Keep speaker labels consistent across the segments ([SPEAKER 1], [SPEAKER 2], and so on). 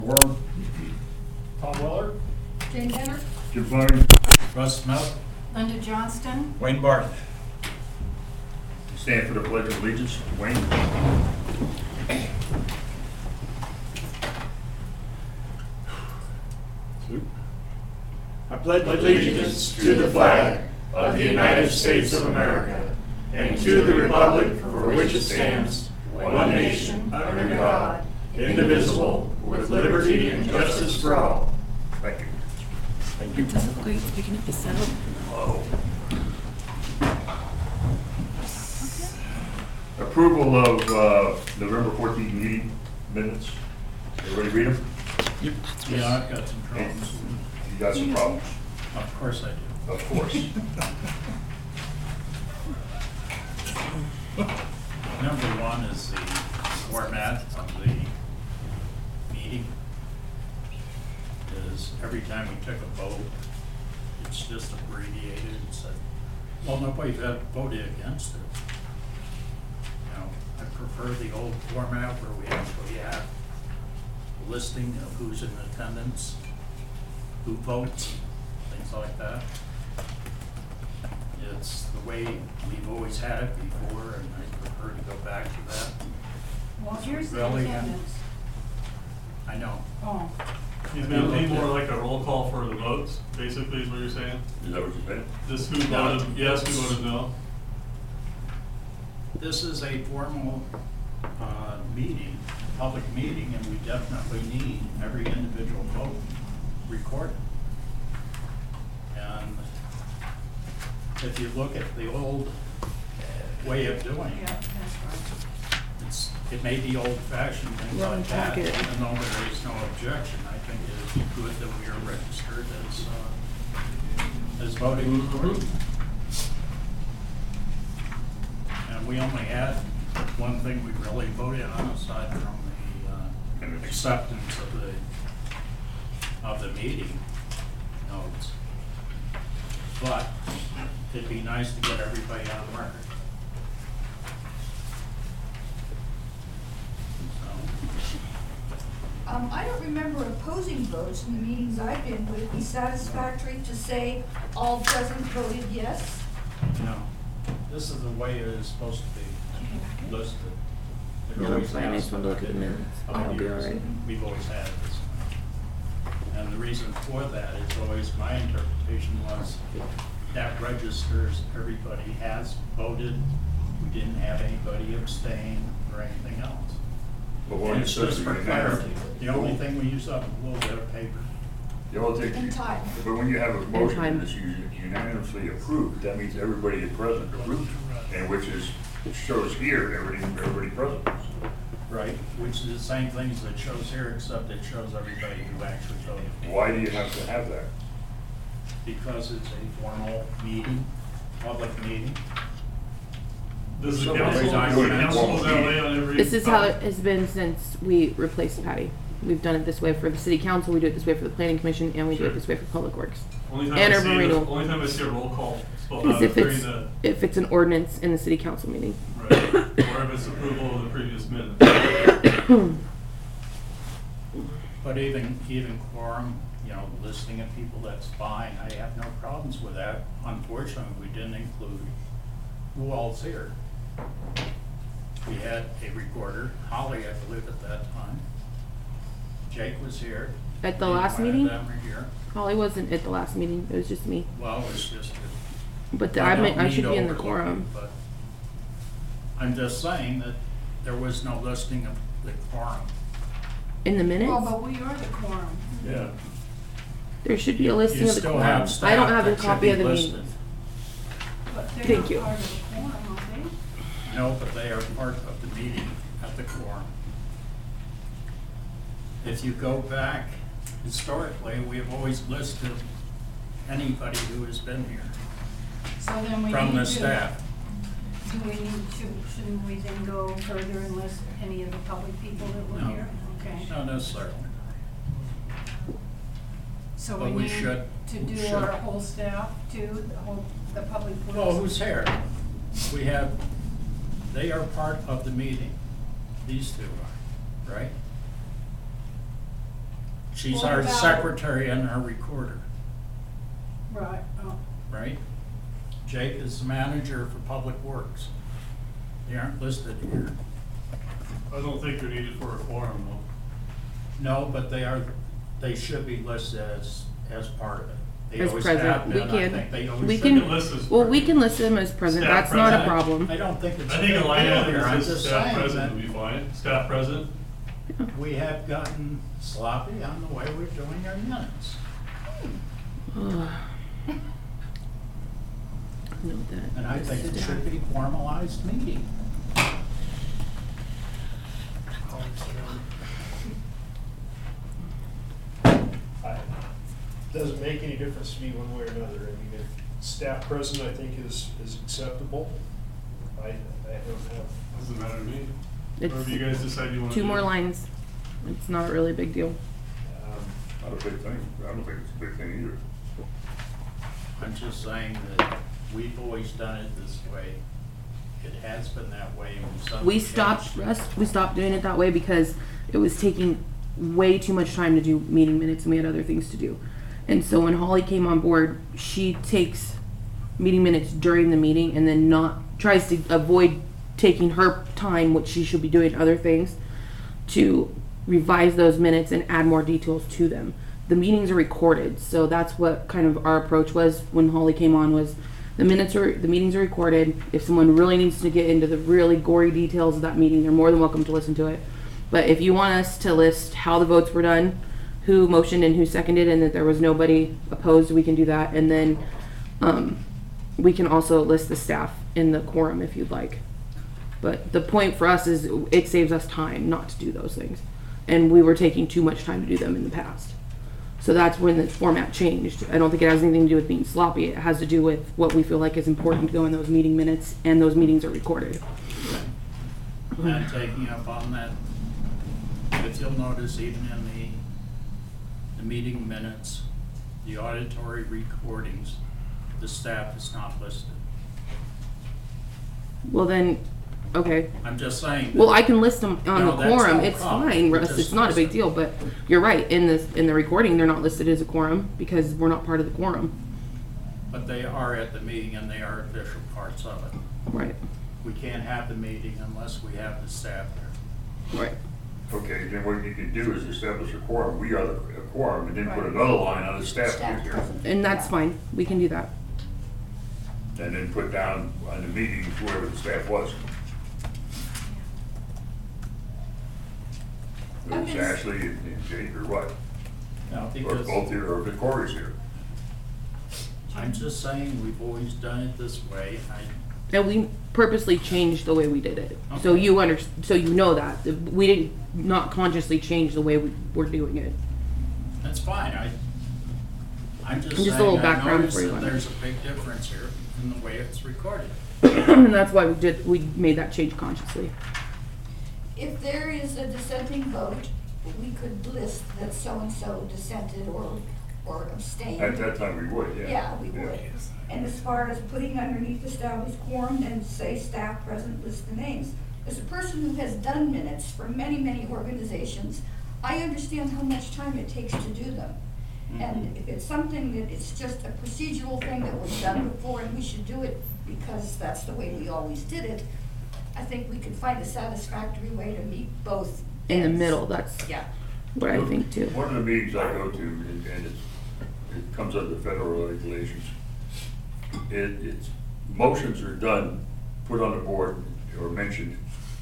[SPEAKER 1] Ward.
[SPEAKER 2] Tom Weller,
[SPEAKER 3] Jane Benner,
[SPEAKER 1] Jim Flaherty.
[SPEAKER 2] Russ Smith,
[SPEAKER 3] Linda Johnston,
[SPEAKER 2] Wayne Barth.
[SPEAKER 1] Stand for the Pledge of Allegiance. Wayne.
[SPEAKER 4] I pledge allegiance to the flag of the United States of America and to the republic for which it stands, one nation, under God, indivisible, with liberty and justice for all.
[SPEAKER 1] Thank you.
[SPEAKER 4] Thank you.
[SPEAKER 5] It doesn't look like it's picking up the sound.
[SPEAKER 1] Approval of November 14th meeting minutes. Everybody read them?
[SPEAKER 2] Yeah, I've got some problems.
[SPEAKER 1] You got some problems?
[SPEAKER 2] Of course I do.
[SPEAKER 1] Of course.
[SPEAKER 2] Number one is the format of the meeting. Is every time we took a vote, it's just abbreviated and said, well, nobody's voted against it. You know, I prefer the old format where we actually have a listing of who's in attendance, who votes, things like that. It's the way we've always had it before, and I prefer to go back to that.
[SPEAKER 3] well, here's the
[SPEAKER 2] Really?
[SPEAKER 3] attendance.
[SPEAKER 2] I know.
[SPEAKER 3] Oh,
[SPEAKER 6] It's gonna be more like a roll call for the votes, basically, is what you're saying?
[SPEAKER 1] Is that what you said?
[SPEAKER 6] Just who
[SPEAKER 2] No.
[SPEAKER 6] voted yes, who voted no?
[SPEAKER 2] This is a formal meeting, public meeting, and we definitely need every individual vote recorded. And if you look at the old way of doing
[SPEAKER 3] yeah,
[SPEAKER 2] it,
[SPEAKER 3] that's
[SPEAKER 2] it may be old-fashioned, things
[SPEAKER 5] Wrong
[SPEAKER 2] like that,
[SPEAKER 5] packet.
[SPEAKER 2] even though there is no objection. I think it is good that we are registered as voting authority. And we only had one thing we really voted on aside from the acceptance of the meeting notes. But it'd be nice to get everybody on record. So,
[SPEAKER 3] I don't remember opposing votes in the meetings I've been. Would it be satisfactory to say all present voted yes?
[SPEAKER 2] no, this is the way it is supposed to be listed. It
[SPEAKER 5] No,
[SPEAKER 2] always
[SPEAKER 5] it's fine. I
[SPEAKER 2] has
[SPEAKER 5] just wanted to look at the
[SPEAKER 2] been
[SPEAKER 5] minutes.
[SPEAKER 2] for
[SPEAKER 5] I'll be
[SPEAKER 2] years.
[SPEAKER 5] all right.
[SPEAKER 2] We've always had it this way. And the reason for that is always, my interpretation was that registers everybody has voted. We didn't have anybody abstain or anything else.
[SPEAKER 1] But when
[SPEAKER 2] And
[SPEAKER 1] it
[SPEAKER 2] it's
[SPEAKER 1] says
[SPEAKER 2] just for
[SPEAKER 1] unanimous,
[SPEAKER 2] clarity. The only thing we use up a little bit of paper.
[SPEAKER 1] the only thing,
[SPEAKER 3] And time.
[SPEAKER 1] but when you have a motion
[SPEAKER 5] time.
[SPEAKER 1] that's unanimously approved, that means everybody is present approved, and which is, it shows here, everybody present.
[SPEAKER 2] Right. Which is the same things that shows here, except it shows everybody who actually voted.
[SPEAKER 1] Why do you have to have that?
[SPEAKER 2] Because it's a formal meeting, public meeting.
[SPEAKER 6] Does the
[SPEAKER 1] So
[SPEAKER 6] council,
[SPEAKER 1] nobody's
[SPEAKER 6] does
[SPEAKER 1] doing
[SPEAKER 6] the
[SPEAKER 1] it
[SPEAKER 6] council
[SPEAKER 1] formal
[SPEAKER 6] that way
[SPEAKER 1] meeting.
[SPEAKER 6] on every?
[SPEAKER 5] This is how it has been since we replaced Patty. We've done it this way for the city council, we do it this way for the planning commission, and we do it
[SPEAKER 6] Sure.
[SPEAKER 5] this way for public works.
[SPEAKER 6] Only time
[SPEAKER 5] and
[SPEAKER 6] I
[SPEAKER 5] urban
[SPEAKER 6] see
[SPEAKER 5] renewal.
[SPEAKER 6] only time I see a roll call spelled
[SPEAKER 5] Because
[SPEAKER 6] out
[SPEAKER 5] if
[SPEAKER 6] during
[SPEAKER 5] it's,
[SPEAKER 6] the,
[SPEAKER 5] if it's an ordinance in the city council meeting.
[SPEAKER 6] right, or if it's approval of the previous minute.
[SPEAKER 2] But even quorum, you know, listing of people, that's fine. I have no problems with that. Unfortunately, we didn't include who all's here. We had a recorder, Holly, I believe, at that time. Jake was here.
[SPEAKER 5] At the
[SPEAKER 2] Neither
[SPEAKER 5] last
[SPEAKER 2] one of
[SPEAKER 5] meeting?
[SPEAKER 2] them were here.
[SPEAKER 5] Holly wasn't at the last meeting, it was just me.
[SPEAKER 2] Well, it's just.
[SPEAKER 5] But
[SPEAKER 2] I don't
[SPEAKER 5] I should
[SPEAKER 2] mean
[SPEAKER 5] be in the
[SPEAKER 2] to
[SPEAKER 5] quorum.
[SPEAKER 2] overlook you, but I'm just saying that there was no listing of the quorum.
[SPEAKER 5] In the minutes?
[SPEAKER 3] Well, but we are the quorum.
[SPEAKER 1] Yeah.
[SPEAKER 5] There should be a listing
[SPEAKER 2] You
[SPEAKER 5] of the
[SPEAKER 2] still
[SPEAKER 5] quorum.
[SPEAKER 2] have
[SPEAKER 5] I don't
[SPEAKER 2] staff
[SPEAKER 5] have a
[SPEAKER 2] that should
[SPEAKER 5] copy
[SPEAKER 2] be
[SPEAKER 5] of the
[SPEAKER 2] listed.
[SPEAKER 5] meetings.
[SPEAKER 3] But they're
[SPEAKER 5] Thank
[SPEAKER 3] not
[SPEAKER 5] you.
[SPEAKER 3] part of the quorum, are they?
[SPEAKER 2] No, but they are part of the meeting at the quorum. If you go back historically, we have always listed anybody who has been here
[SPEAKER 3] So then we
[SPEAKER 2] from
[SPEAKER 3] need
[SPEAKER 2] the
[SPEAKER 3] to.
[SPEAKER 2] staff.
[SPEAKER 3] Do we need to, shouldn't we then go further and list any of the public people that were
[SPEAKER 2] No.
[SPEAKER 3] here? Okay.
[SPEAKER 2] Not necessarily.
[SPEAKER 3] So
[SPEAKER 2] But
[SPEAKER 3] we
[SPEAKER 2] we
[SPEAKER 3] need
[SPEAKER 2] should-
[SPEAKER 3] to
[SPEAKER 2] we
[SPEAKER 3] do
[SPEAKER 2] should.
[SPEAKER 3] our whole staff too, the public works?
[SPEAKER 2] Well, who's here? We have, they are part of the meeting. These two are, right? She's
[SPEAKER 3] What
[SPEAKER 2] our
[SPEAKER 3] about-
[SPEAKER 2] secretary and our recorder,
[SPEAKER 3] Right. Oh.
[SPEAKER 2] right? Jake is the manager for Public Works. They aren't listed here.
[SPEAKER 6] I don't think they're needed for a quorum though.
[SPEAKER 2] No, but they should be listed as part of it. They
[SPEAKER 5] As
[SPEAKER 2] always
[SPEAKER 5] president,
[SPEAKER 2] have
[SPEAKER 5] we
[SPEAKER 2] been, I
[SPEAKER 5] can-
[SPEAKER 2] think they always
[SPEAKER 5] we
[SPEAKER 2] have
[SPEAKER 5] can-
[SPEAKER 2] been.
[SPEAKER 6] List as
[SPEAKER 5] Well, we
[SPEAKER 6] president.
[SPEAKER 5] can list him as president,
[SPEAKER 6] Staff
[SPEAKER 5] that's not a
[SPEAKER 6] president.
[SPEAKER 5] problem.
[SPEAKER 2] I don't think it's
[SPEAKER 6] I
[SPEAKER 2] a
[SPEAKER 6] think
[SPEAKER 2] big
[SPEAKER 6] a line
[SPEAKER 2] deal
[SPEAKER 6] item
[SPEAKER 2] here. I'm
[SPEAKER 6] that says
[SPEAKER 2] just
[SPEAKER 6] staff
[SPEAKER 2] saying
[SPEAKER 6] president would
[SPEAKER 2] that
[SPEAKER 6] be fine. Staff president?
[SPEAKER 2] we have gotten sloppy on the way we're doing our minutes.
[SPEAKER 5] Note that.
[SPEAKER 2] And I think it should be formalized meeting.
[SPEAKER 7] Doesn't make any difference to me one way or another. I mean, if staff president, I think is acceptable. I don't have,
[SPEAKER 6] Doesn't matter to me.
[SPEAKER 5] It's
[SPEAKER 6] Whatever you guys decide you want to do.
[SPEAKER 5] 2 more lines. It's not a really big deal.
[SPEAKER 1] Not a big thing. I don't think it's a big thing either.
[SPEAKER 2] I'm just saying that we've always done it this way. It has been that way. And some
[SPEAKER 5] We
[SPEAKER 2] changed.
[SPEAKER 5] stopped doing it that way because it was taking way too much time to do meeting minutes and we had other things to do. And so when Holly came on board, she takes meeting minutes during the meeting and then tries to avoid taking her time, which she should be doing other things, to revise those minutes and add more details to them. The meetings are recorded, so that's what kind of our approach was when Holly came on, was the meetings are recorded. If someone really needs to get into the really gory details of that meeting, they're more than welcome to listen to it. But if you want us to list how the votes were done, who motioned and who seconded, and that there was nobody opposed, we can do that. And then we can also list the staff in the quorum if you'd like. But the point for us is it saves us time not to do those things. And we were taking too much time to do them in the past. So that's when the format changed. I don't think it has anything to do with being sloppy. It has to do with what we feel like is important to go in those meeting minutes, and those meetings are recorded.
[SPEAKER 2] And taking up on that, if you'll notice, even in the meeting minutes, the auditory recordings, the staff is not listed.
[SPEAKER 5] Well then, okay.
[SPEAKER 2] I'm just saying.
[SPEAKER 5] Well, I can list them on
[SPEAKER 2] No,
[SPEAKER 5] the
[SPEAKER 2] that's
[SPEAKER 5] quorum.
[SPEAKER 2] no
[SPEAKER 5] It's
[SPEAKER 2] problem.
[SPEAKER 5] fine, Russ.
[SPEAKER 2] Just
[SPEAKER 5] It's not a big
[SPEAKER 2] list
[SPEAKER 5] deal. But you're right. In the recording, they're not listed as a quorum because we're not part of the quorum.
[SPEAKER 2] But they are at the meeting and they are official parts of it.
[SPEAKER 5] Right.
[SPEAKER 2] We can't have the meeting unless we have the staff there.
[SPEAKER 5] Right.
[SPEAKER 1] Okay, then what you can do is establish a quorum. We are the quorum, and then put
[SPEAKER 3] Right.
[SPEAKER 1] another line on the staff
[SPEAKER 3] Staff
[SPEAKER 1] here.
[SPEAKER 3] president.
[SPEAKER 5] And that's
[SPEAKER 3] Yeah.
[SPEAKER 5] fine. We can do that.
[SPEAKER 1] And then put down on the meetings whoever the staff was. It
[SPEAKER 3] I'm
[SPEAKER 1] was
[SPEAKER 3] just-
[SPEAKER 1] Ashley and Jake or what?
[SPEAKER 2] Now,
[SPEAKER 1] Or
[SPEAKER 2] because
[SPEAKER 1] both here, or Victoria's here.
[SPEAKER 2] I'm just saying, we've always done it this way.
[SPEAKER 5] And we purposely changed the way we did it. So
[SPEAKER 2] Okay.
[SPEAKER 5] so you know that. We didn't not consciously change the way we're doing it.
[SPEAKER 2] That's fine. I'm just
[SPEAKER 5] Just a
[SPEAKER 2] saying,
[SPEAKER 5] little
[SPEAKER 2] I
[SPEAKER 5] background
[SPEAKER 2] noticed
[SPEAKER 5] for you
[SPEAKER 2] that
[SPEAKER 5] on it.
[SPEAKER 2] there's a big difference here in the way it's recorded.
[SPEAKER 5] And that's why we made that change consciously.
[SPEAKER 3] If there is a dissenting vote, we could list that so-and-so dissented or abstained.
[SPEAKER 1] At that time, we would, yeah.
[SPEAKER 3] Yeah, we would. And as far as putting underneath established quorum, then say staff present, list the names. As a person who has done minutes for many, many organizations, I understand how much time it takes to do them. And if it's something that it's just a procedural thing that was done before and we should do it because that's the way we always did it, I think we could find a satisfactory way to meet both
[SPEAKER 5] In the
[SPEAKER 3] ends.
[SPEAKER 5] middle, that's
[SPEAKER 3] Yeah.
[SPEAKER 5] what I think too.
[SPEAKER 1] One of the meetings I go to, and it comes under federal regulations, it's, motions are done, put on the board or mentioned,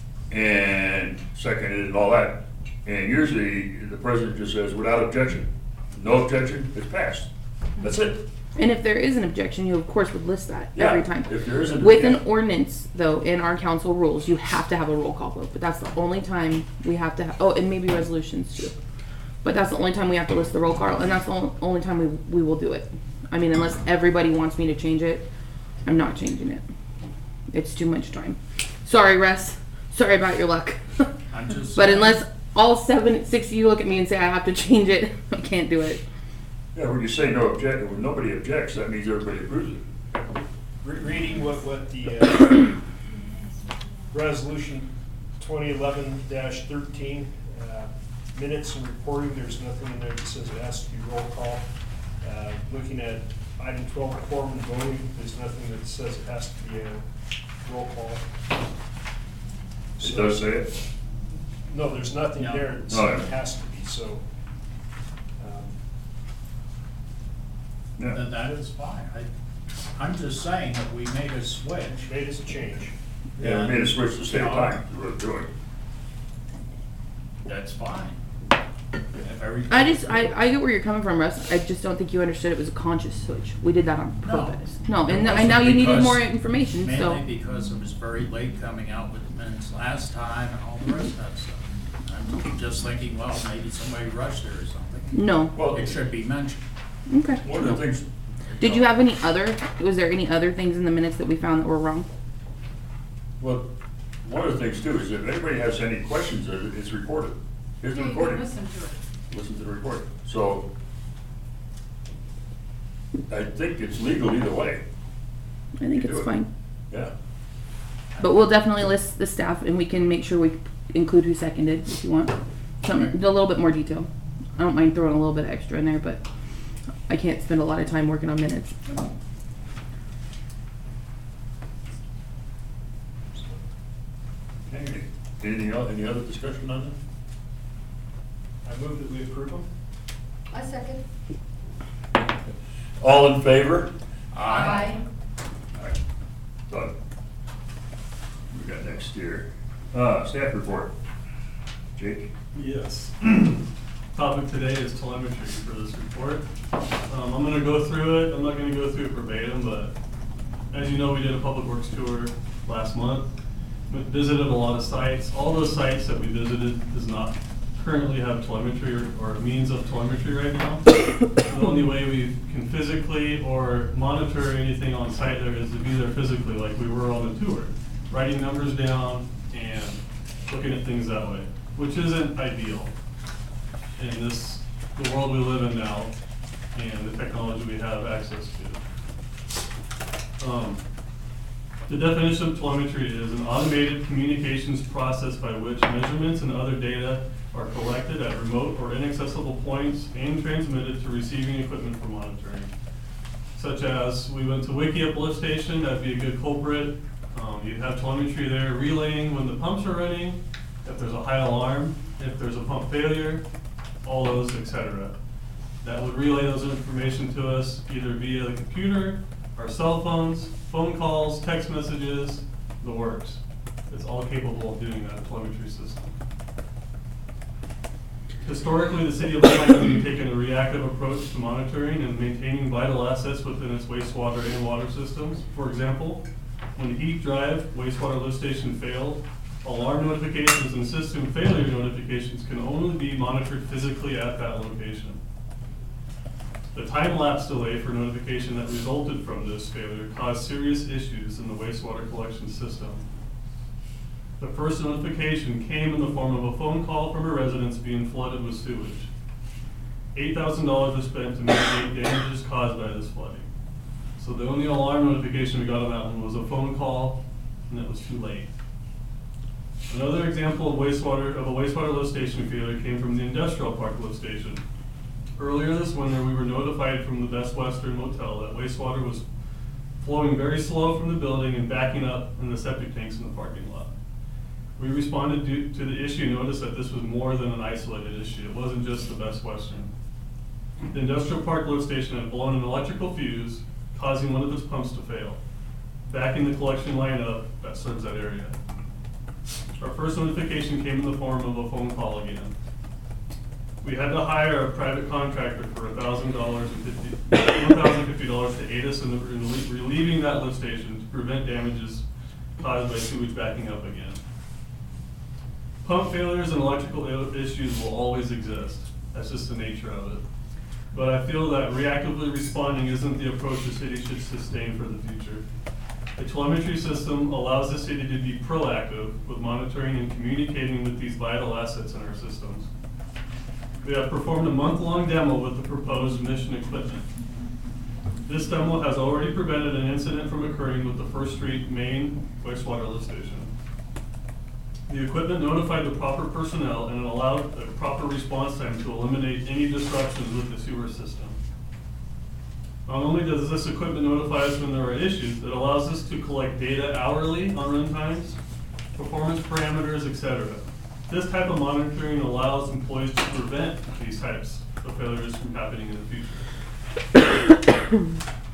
[SPEAKER 1] and seconded and all that. And usually, the president just says, without objection. No objection, it's passed. That's it.
[SPEAKER 5] And if there is an objection, you of course would list that
[SPEAKER 1] Yeah,
[SPEAKER 5] every time.
[SPEAKER 1] if there is an
[SPEAKER 5] With an
[SPEAKER 1] objection.
[SPEAKER 5] ordinance, though, in our council rules, you have to have a roll call vote, but that's the only time we have to have, oh, and maybe resolutions too. But that's the only time we have to list the roll call, and that's the only time we will do it. I mean, unless everybody wants me to change it, I'm not changing it. It's too much time. Sorry, Russ. Sorry about your luck.
[SPEAKER 2] I'm just
[SPEAKER 5] But
[SPEAKER 2] saying.
[SPEAKER 5] unless all 6 of you look at me and say I have to change it, I can't do it.
[SPEAKER 1] Yeah, when you say no objection, when nobody objects, that means everybody approves it.
[SPEAKER 7] reading what the resolution 2011-13 minutes and reporting, there's nothing in there that says it has to be roll call. Looking at item 12, quorum and voting, there's nothing that says it has to be a roll call.
[SPEAKER 1] It does say it?
[SPEAKER 7] No, there's nothing
[SPEAKER 2] No.
[SPEAKER 7] there that
[SPEAKER 1] Oh, yeah.
[SPEAKER 7] says it has to be, so.
[SPEAKER 1] Yeah.
[SPEAKER 2] Then that is fine. I'm just saying that we made a switch.
[SPEAKER 7] Made us a change.
[SPEAKER 1] Yeah, we made a switch to save time, is what we're doing.
[SPEAKER 2] That's fine. If every-
[SPEAKER 5] I get where you're coming from, Russ. I just don't think you understood it was a conscious switch. We did that on
[SPEAKER 2] No.
[SPEAKER 5] purpose. No,
[SPEAKER 2] It
[SPEAKER 5] and
[SPEAKER 2] wasn't
[SPEAKER 5] now you needed
[SPEAKER 2] because-
[SPEAKER 5] more information, so.
[SPEAKER 2] Mainly because it was very late coming out with the minutes last time and all the rest of that stuff. I'm just thinking, well, maybe somebody rushed it or something.
[SPEAKER 5] No.
[SPEAKER 1] Well,
[SPEAKER 2] It should be mentioned.
[SPEAKER 5] Okay.
[SPEAKER 1] one of the things,
[SPEAKER 5] Did you have was there any other things in the minutes that we found that were wrong?
[SPEAKER 1] well, one of the things too is if anybody has any questions, it's recorded. Here's the recording.
[SPEAKER 8] Listen to it.
[SPEAKER 1] Listen to the recording. So I think it's legal either way.
[SPEAKER 5] I think
[SPEAKER 1] Do
[SPEAKER 5] it's
[SPEAKER 1] it.
[SPEAKER 5] fine.
[SPEAKER 1] Yeah.
[SPEAKER 5] But we'll definitely list the staff and we can make sure we include who seconded if you want. Something, a little bit more detail. I don't mind throwing a little bit extra in there, but I can't spend a lot of time working on minutes.
[SPEAKER 1] Okay. Anything else, any other discussion on
[SPEAKER 7] I move that we approve them.
[SPEAKER 3] I second.
[SPEAKER 1] that? All in favor?
[SPEAKER 3] Aye.
[SPEAKER 1] Aye. Done. We got next here. Staff report. Jake?
[SPEAKER 6] Yes. Topic today is telemetry for this report. I'm gonna go through it. I'm not gonna go through it verbatim, but as you know, we did a public works tour last month. We visited a lot of sites. All those sites that we visited does not currently have telemetry or means of telemetry right now. The only way we can physically or monitor anything on site there is to be there physically, like we were on the tour, writing numbers down and looking at things that way, which isn't ideal in the world we live in now and the technology we have access to. The definition of telemetry is an automated communications process by which measurements and other data are collected at remote or inaccessible points and transmitted to receiving equipment for monitoring. Such as, we went to Wiki Uplift Station, that'd be a good culprit. You'd have telemetry there relaying when the pumps are running, if there's a high alarm, if there's a pump failure, all those, etc. That would relay those information to us either via the computer, our cell phones, phone calls, text messages, the works. It's all capable of doing that telemetry system. Historically, the city of Lehigh has taken a reactive approach to monitoring and maintaining vital assets within its wastewater and water systems. For example, when Heat Drive wastewater lift station failed, alarm notifications and system failure notifications can only be monitored physically at that location. The time-lapse delay for notification that resulted from this failure caused serious issues in the wastewater collection system. The first notification came in the form of a phone call from a residence being flooded with sewage. $8,000 was spent to mitigate damages caused by this flooding. So the only alarm notification we got on that one was a phone call, and it was too late. Another example of a wastewater lift station failure came from the industrial park lift station. Earlier this winter, we were notified from the Best Western Motel that wastewater was flowing very slow from the building and backing up in the septic tanks in the parking lot. We responded to the issue and noticed that this was more than an isolated issue. It wasn't just the Best Western. The industrial park lift station had blown an electrical fuse, causing one of its pumps to fail, backing the collection line up that serves that area. Our first notification came in the form of a phone call again. We had to hire a private contractor for $1,050 to aid us in relieving that lift station to prevent damages caused by sewage backing up again. Pump failures and electrical issues will always exist. That's just the nature of it. But I feel that reactively responding isn't the approach the city should sustain for the future. A telemetry system allows the city to be proactive with monitoring and communicating with these vital assets in our systems. We have performed a month-long demo with the proposed mission equipment. This demo has already prevented an incident from occurring with the First Street main wastewater lift station. The equipment notified the proper personnel and it allowed a proper response time to eliminate any disruptions with the sewer system. Not only does this equipment notify us when there are issues, it allows us to collect data hourly on run times, performance parameters, etc. This type of monitoring allows employees to prevent these types of failures from happening in the future.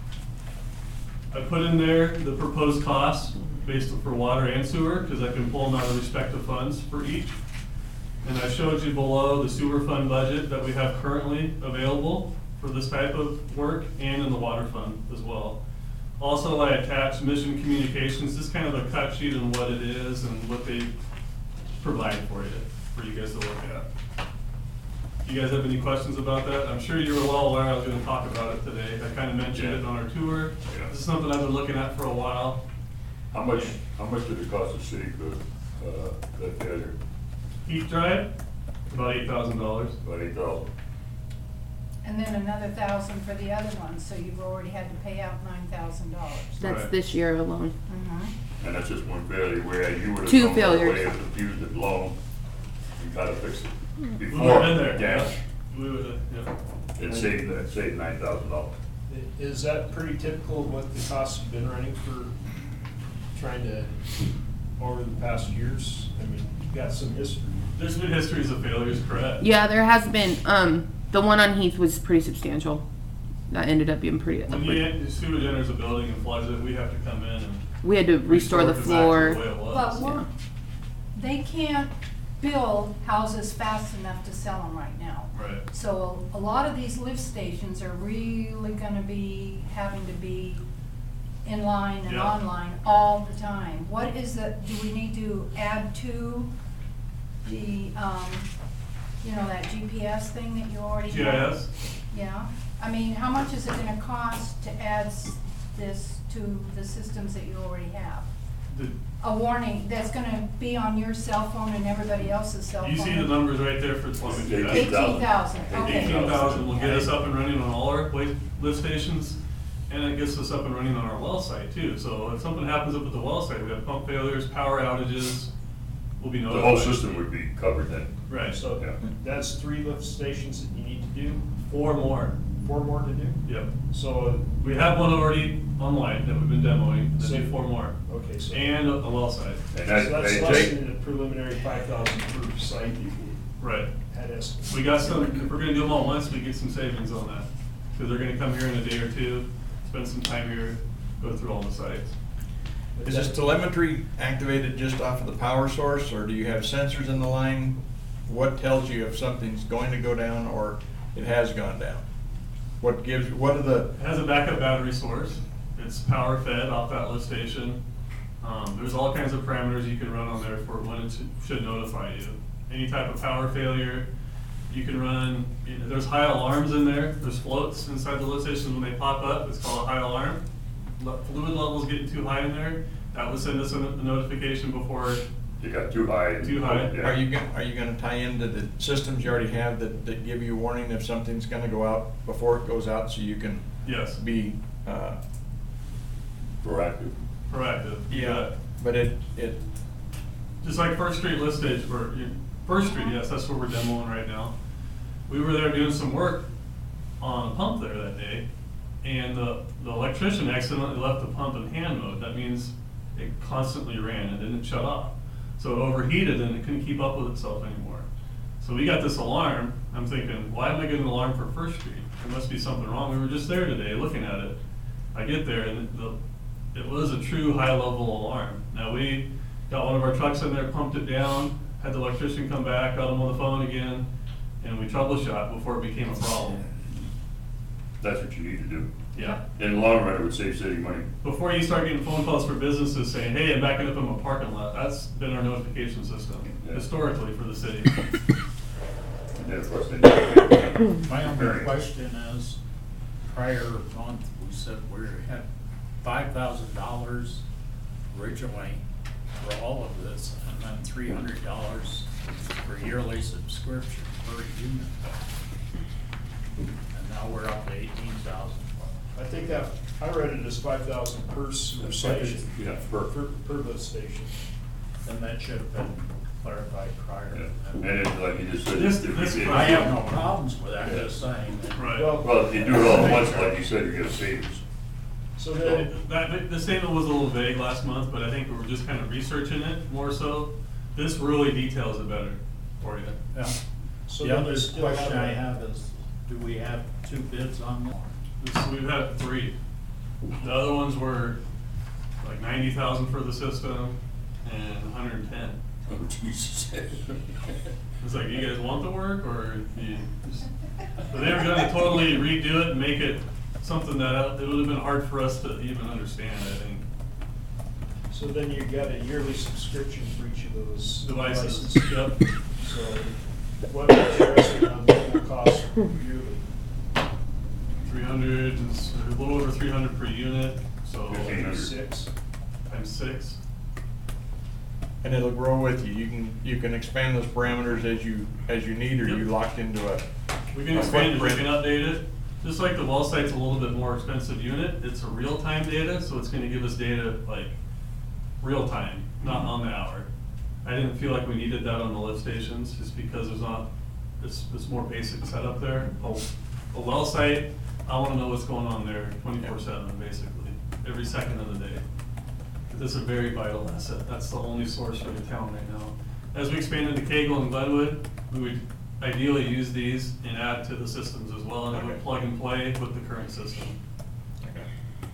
[SPEAKER 6] I put in there the proposed costs based for water and sewer, because I can pull them out of respective funds for each. And I showed you below the sewer fund budget that we have currently available for this type of work, and in the water fund as well. Also, I attached Mission Communications, just kind of a cut sheet on what it is and what they provide for you guys to look at. You guys have any questions about that? I'm sure you were well aware I was gonna talk about it today. I kind of mentioned it on our tour.
[SPEAKER 1] Yeah.
[SPEAKER 6] This is something I've been looking at for a while.
[SPEAKER 1] How much did it cost the city for, that failure?
[SPEAKER 6] Heat drive, about $8,000.
[SPEAKER 1] About 8,000.
[SPEAKER 8] And then another 1,000 for the other one, so you've already had to pay out $9,000.
[SPEAKER 5] That's
[SPEAKER 6] Right.
[SPEAKER 5] this year alone.
[SPEAKER 8] Mm-hmm.
[SPEAKER 1] And that's just one failure, whereas you would have.
[SPEAKER 5] Two
[SPEAKER 1] known right away
[SPEAKER 5] failures.
[SPEAKER 1] If the fuse had blown, you gotta fix it.
[SPEAKER 6] We would
[SPEAKER 1] Before,
[SPEAKER 6] have been there.
[SPEAKER 1] gas,
[SPEAKER 6] We would have, yeah.
[SPEAKER 1] it saved $9,000.
[SPEAKER 7] Is that pretty typical of what the costs have been running for trying to, over the past years? I mean, you've got some history.
[SPEAKER 6] There's been histories of failures, correct?
[SPEAKER 5] Yeah, there has been. The one on Heath was pretty substantial. That ended up being pretty.
[SPEAKER 6] When the sewage enters a building and floods it, we have to come in and
[SPEAKER 5] We had to restore the
[SPEAKER 6] it back to
[SPEAKER 5] floor.
[SPEAKER 6] the way it was.
[SPEAKER 8] But
[SPEAKER 5] Yeah.
[SPEAKER 8] they can't build houses fast enough to sell them right now.
[SPEAKER 6] Right.
[SPEAKER 8] So a lot of these lift stations are really gonna be having to be in line and
[SPEAKER 6] Yeah.
[SPEAKER 8] online all the time. What is the, do we need to add to the, that GPS thing that you already have?
[SPEAKER 6] GIS?
[SPEAKER 8] Yeah, I mean, how much is it gonna cost to add this to the systems that you already have?
[SPEAKER 6] The-
[SPEAKER 8] A warning that's gonna be on your cell phone and everybody else's cell phone.
[SPEAKER 6] You see the numbers right there for plumbing.
[SPEAKER 1] Eighteen.
[SPEAKER 8] 18,000, okay.
[SPEAKER 6] 18,000 will get us up and running on all our lift stations, and it gets us up and running on our well site too. So if something happens up at the well site, we have pump failures, power outages, we'll be
[SPEAKER 1] The
[SPEAKER 6] notified.
[SPEAKER 1] whole system would be covered then.
[SPEAKER 6] Right,
[SPEAKER 7] So
[SPEAKER 1] Yeah.
[SPEAKER 7] that's 3 lift stations that you need to do,
[SPEAKER 6] 4 more,
[SPEAKER 7] 4 more to do?
[SPEAKER 6] yep.
[SPEAKER 7] So,
[SPEAKER 6] We have one already online that we've been demoing, then do 4 more,
[SPEAKER 7] okay, so.
[SPEAKER 6] and a well site,
[SPEAKER 1] And
[SPEAKER 7] So that's
[SPEAKER 1] they
[SPEAKER 7] less
[SPEAKER 1] take,
[SPEAKER 7] than the preliminary 5,000 per site you
[SPEAKER 6] right.
[SPEAKER 7] had estimated.
[SPEAKER 6] We got some, if we're gonna do them all once, we get some savings on that, because they're gonna come here in a day or two, spend some time here, go through all the sites.
[SPEAKER 7] But
[SPEAKER 9] Is this
[SPEAKER 7] that-
[SPEAKER 9] telemetry activated just off of the power source, or do you have sensors in the line? What tells you if something's going to go down or it has gone down? What are the,
[SPEAKER 6] It has a backup battery source. It's power fed off that lift station. There's all kinds of parameters you can run on there for when it should notify you. Any type of power failure, you can run, there's high alarms in there. There's floats inside the lift station when they pop up. It's called a high alarm. Fluid levels getting too high in there, that will send us a notification before.
[SPEAKER 1] you got too high.
[SPEAKER 6] Too high.
[SPEAKER 1] Yeah.
[SPEAKER 9] are you gonna tie into the systems you already have that give you warning if something's gonna go out before it goes out, so you can
[SPEAKER 6] Yes,
[SPEAKER 9] be,
[SPEAKER 1] Proactive.
[SPEAKER 6] proactive.
[SPEAKER 9] yeah, but it,
[SPEAKER 6] Just like First Street lift station, or First Street, yes, that's where we're demoing right now. We were there doing some work on a pump there that day, and the electrician accidentally left the pump in hand mode. That means it constantly ran and didn't shut off. So it overheated and it couldn't keep up with itself anymore. So we got this alarm. I'm thinking, why am I getting an alarm for First Street? There must be something wrong. We were just there today looking at it. I get there and it was a true high-level alarm. Now we got one of our trucks in there, pumped it down, had the electrician come back, got him on the phone again, and we troubleshot before it became a problem.
[SPEAKER 1] That's what you need to do.
[SPEAKER 6] Yeah.
[SPEAKER 1] In the long run, it would save city money.
[SPEAKER 6] Before you start getting phone calls for businesses saying, hey, I'm backing up in my parking lot, that's been our notification system
[SPEAKER 1] Yeah.
[SPEAKER 6] historically for the city.
[SPEAKER 1] And then, of course, then.
[SPEAKER 2] My only question is, prior month, we said we had $5,000 originally for all of this, and then $300 for yearly subscription per unit. And now we're up to 18,000.
[SPEAKER 7] I think that, I read it as 5,000 per sewer station,
[SPEAKER 1] Yeah,
[SPEAKER 7] per lift station.
[SPEAKER 2] Then that should have been clarified prior.
[SPEAKER 1] And it's like you just said.
[SPEAKER 2] I have no problems with that, just saying. that-
[SPEAKER 6] Right.
[SPEAKER 1] Well, if you do it all at once, like you said, you get a savings.
[SPEAKER 7] So then,
[SPEAKER 6] The statement was a little vague last month, but I think we were just kind of researching it more so. This really details it better for you.
[SPEAKER 2] Yeah.
[SPEAKER 7] so
[SPEAKER 2] The
[SPEAKER 7] then
[SPEAKER 2] other
[SPEAKER 7] you still
[SPEAKER 2] question I
[SPEAKER 7] a-
[SPEAKER 2] have is, do we have 2 bids on one?
[SPEAKER 6] We've had 3. The other ones were like 90,000 for the system and 110.
[SPEAKER 1] Oh, Jesus.
[SPEAKER 6] It's like, you guys want the work, or you just, but they were gonna totally redo it and make it something that it would have been hard for us to even understand, I think.
[SPEAKER 7] So then you got a yearly subscription for each of those
[SPEAKER 6] Devices,
[SPEAKER 7] devices.
[SPEAKER 6] yep.
[SPEAKER 7] So what is your estimate on what will cost yearly?
[SPEAKER 6] 300, it's a little over 300 per unit, so
[SPEAKER 1] 1,500.
[SPEAKER 7] 6?
[SPEAKER 6] times 6.
[SPEAKER 9] And it'll grow with you. You can expand those parameters as you need, or you
[SPEAKER 6] Yep.
[SPEAKER 9] locked into a.
[SPEAKER 6] We can
[SPEAKER 9] a
[SPEAKER 6] expand it, we
[SPEAKER 9] footprint.
[SPEAKER 6] can update it. Just like the wall site's a little bit more expensive unit, it's a real-time data, so it's gonna give us data like real-time, not on the hour. I didn't feel like we needed that on the lift stations, just because there's not, it's more basic setup there. A well site, I wanna know what's going on there 24/7, basically, every second of the day. This is a very vital asset, that's the only source for the town right now. As we expand into Cagle and Glenwood, we would ideally use these and add to the systems as well, and it would
[SPEAKER 9] Okay.
[SPEAKER 6] plug and play with the current system.
[SPEAKER 9] Okay.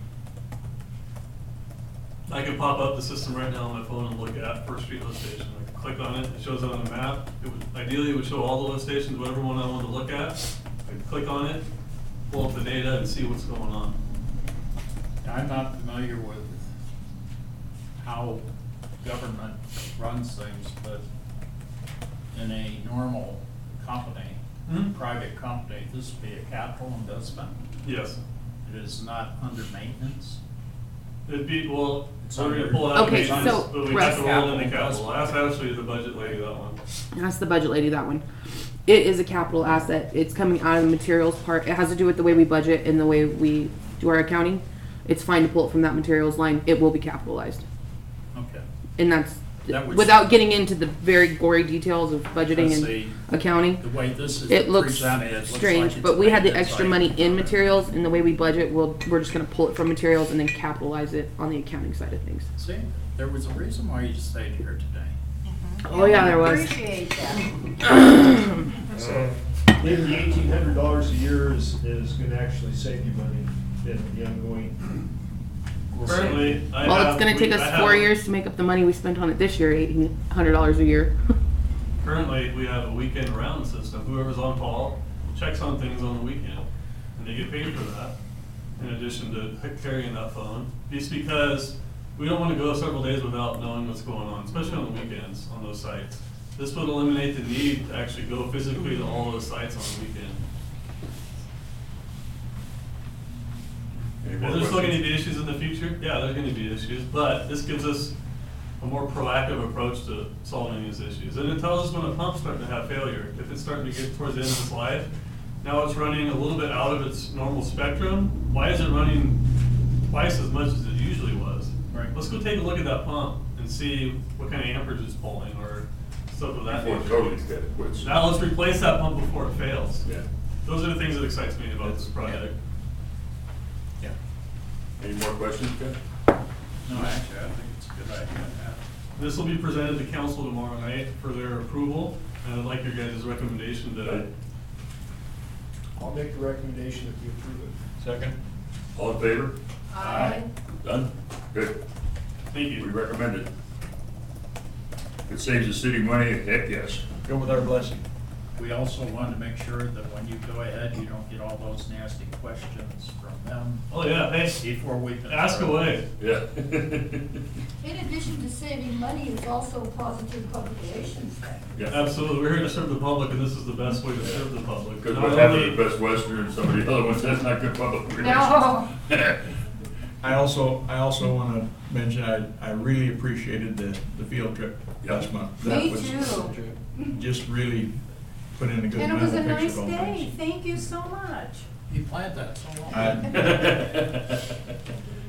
[SPEAKER 6] I can pop up the system right now on my phone and look at First Street lift station. I can click on it, it shows it on the map. Ideally, it would show all the lift stations, whatever one I wanted to look at. I can click on it, pull up the data and see what's going on.
[SPEAKER 2] I'm not familiar with how government runs things, but in a normal company,
[SPEAKER 6] Mhm.
[SPEAKER 2] private company, this would be a capital investment.
[SPEAKER 6] Yes,
[SPEAKER 2] It is not under maintenance.
[SPEAKER 6] it'd be, well,
[SPEAKER 2] It's
[SPEAKER 6] we're gonna
[SPEAKER 2] under-
[SPEAKER 6] pull it out of
[SPEAKER 5] Okay,
[SPEAKER 6] maintenance,
[SPEAKER 5] so,
[SPEAKER 6] but we
[SPEAKER 5] Russ-
[SPEAKER 6] have to roll it into
[SPEAKER 2] Capital
[SPEAKER 6] capital. That's actually the budget lady, that one.
[SPEAKER 5] That's the budget lady, that one. It is a capital asset. It's coming out of the materials part. It has to do with the way we budget and the way we do our accounting. It's fine to pull it from that materials line. It will be capitalized.
[SPEAKER 2] Okay.
[SPEAKER 5] And that's,
[SPEAKER 2] That was-
[SPEAKER 5] without getting into the very gory details of budgeting
[SPEAKER 2] Because
[SPEAKER 5] and
[SPEAKER 2] the
[SPEAKER 5] accounting.
[SPEAKER 2] way this is
[SPEAKER 5] It looks
[SPEAKER 2] presented, it looks like
[SPEAKER 5] strange,
[SPEAKER 2] it's
[SPEAKER 5] but we had the
[SPEAKER 2] maintenance
[SPEAKER 5] extra
[SPEAKER 2] item.
[SPEAKER 5] money in materials, and the way we budget, we're just gonna pull it from materials and then capitalize it on the accounting side of things.
[SPEAKER 2] See, there was a reason why you stayed here today.
[SPEAKER 5] Oh, yeah, there was.
[SPEAKER 8] Appreciate that.
[SPEAKER 7] So maybe the $1,800 a year is gonna actually save you money in the ongoing.
[SPEAKER 6] Currently, I have.
[SPEAKER 5] Well, it's gonna take
[SPEAKER 6] I
[SPEAKER 5] us
[SPEAKER 6] have-
[SPEAKER 5] 4 years to make up the money we spent on it this year, $1,800 a year.
[SPEAKER 6] Currently, we have a weekend round system. Whoever's on call checks on things on the weekend, and they get paid for that, in addition to carrying that phone. Just because we don't want to go several days without knowing what's going on, especially on the weekends on those sites. This would eliminate the need to actually go physically to all those sites on the weekend.
[SPEAKER 1] Any more
[SPEAKER 6] Is there still gonna
[SPEAKER 1] questions?
[SPEAKER 6] be issues in the future? Yeah, there's gonna be issues, but this gives us a more proactive approach to solving these issues. And it tells us when a pump's starting to have failure. If it's starting to get towards the end of its life, now it's running a little bit out of its normal spectrum. Why is it running twice as much as it usually was?
[SPEAKER 2] Right.
[SPEAKER 6] Let's go take a look at that pump and see what kind of amperage it's pulling or stuff of that
[SPEAKER 1] Before it
[SPEAKER 6] nature.
[SPEAKER 1] totally quits.
[SPEAKER 6] Now let's replace that pump before it fails.
[SPEAKER 1] Yeah.
[SPEAKER 6] Those are the things that excites me about this project.
[SPEAKER 9] Yeah.
[SPEAKER 1] Any more questions, Ken?
[SPEAKER 2] No, actually, I think it's a good idea to have.
[SPEAKER 6] This will be presented to council tomorrow night for their approval, and I'd like your guys' recommendation to,
[SPEAKER 7] I'll make the recommendation that we approve it.
[SPEAKER 9] Second?
[SPEAKER 1] All in favor?
[SPEAKER 8] Aye.
[SPEAKER 1] Done? Good.
[SPEAKER 6] thank
[SPEAKER 1] We
[SPEAKER 6] you.
[SPEAKER 1] recommend it. If it saves the city money, heck yes.
[SPEAKER 9] Go with our blessing.
[SPEAKER 2] We also want to make sure that when you go ahead, you don't get all those nasty questions from them
[SPEAKER 6] Oh, yeah, hey,
[SPEAKER 2] before we can.
[SPEAKER 6] ask away.
[SPEAKER 1] Yeah.
[SPEAKER 3] In addition to saving money, it's also a positive public relations thing.
[SPEAKER 1] Yeah.
[SPEAKER 6] Absolutely, we're here to serve the public, and this is the best way to serve the public.
[SPEAKER 1] Because
[SPEAKER 6] Not
[SPEAKER 1] what happened
[SPEAKER 6] only-
[SPEAKER 1] to Best Western and some of the other ones, that's not good public relations.
[SPEAKER 3] No.
[SPEAKER 9] I also want to mention, I really appreciated the field trip last month. That
[SPEAKER 8] Me
[SPEAKER 9] was
[SPEAKER 8] too.
[SPEAKER 9] Just really put in a good
[SPEAKER 8] And it was
[SPEAKER 9] mental
[SPEAKER 8] a
[SPEAKER 9] picture
[SPEAKER 8] nice
[SPEAKER 9] of all
[SPEAKER 8] day.
[SPEAKER 9] things.
[SPEAKER 8] Thank you so much.
[SPEAKER 2] You planned that so long.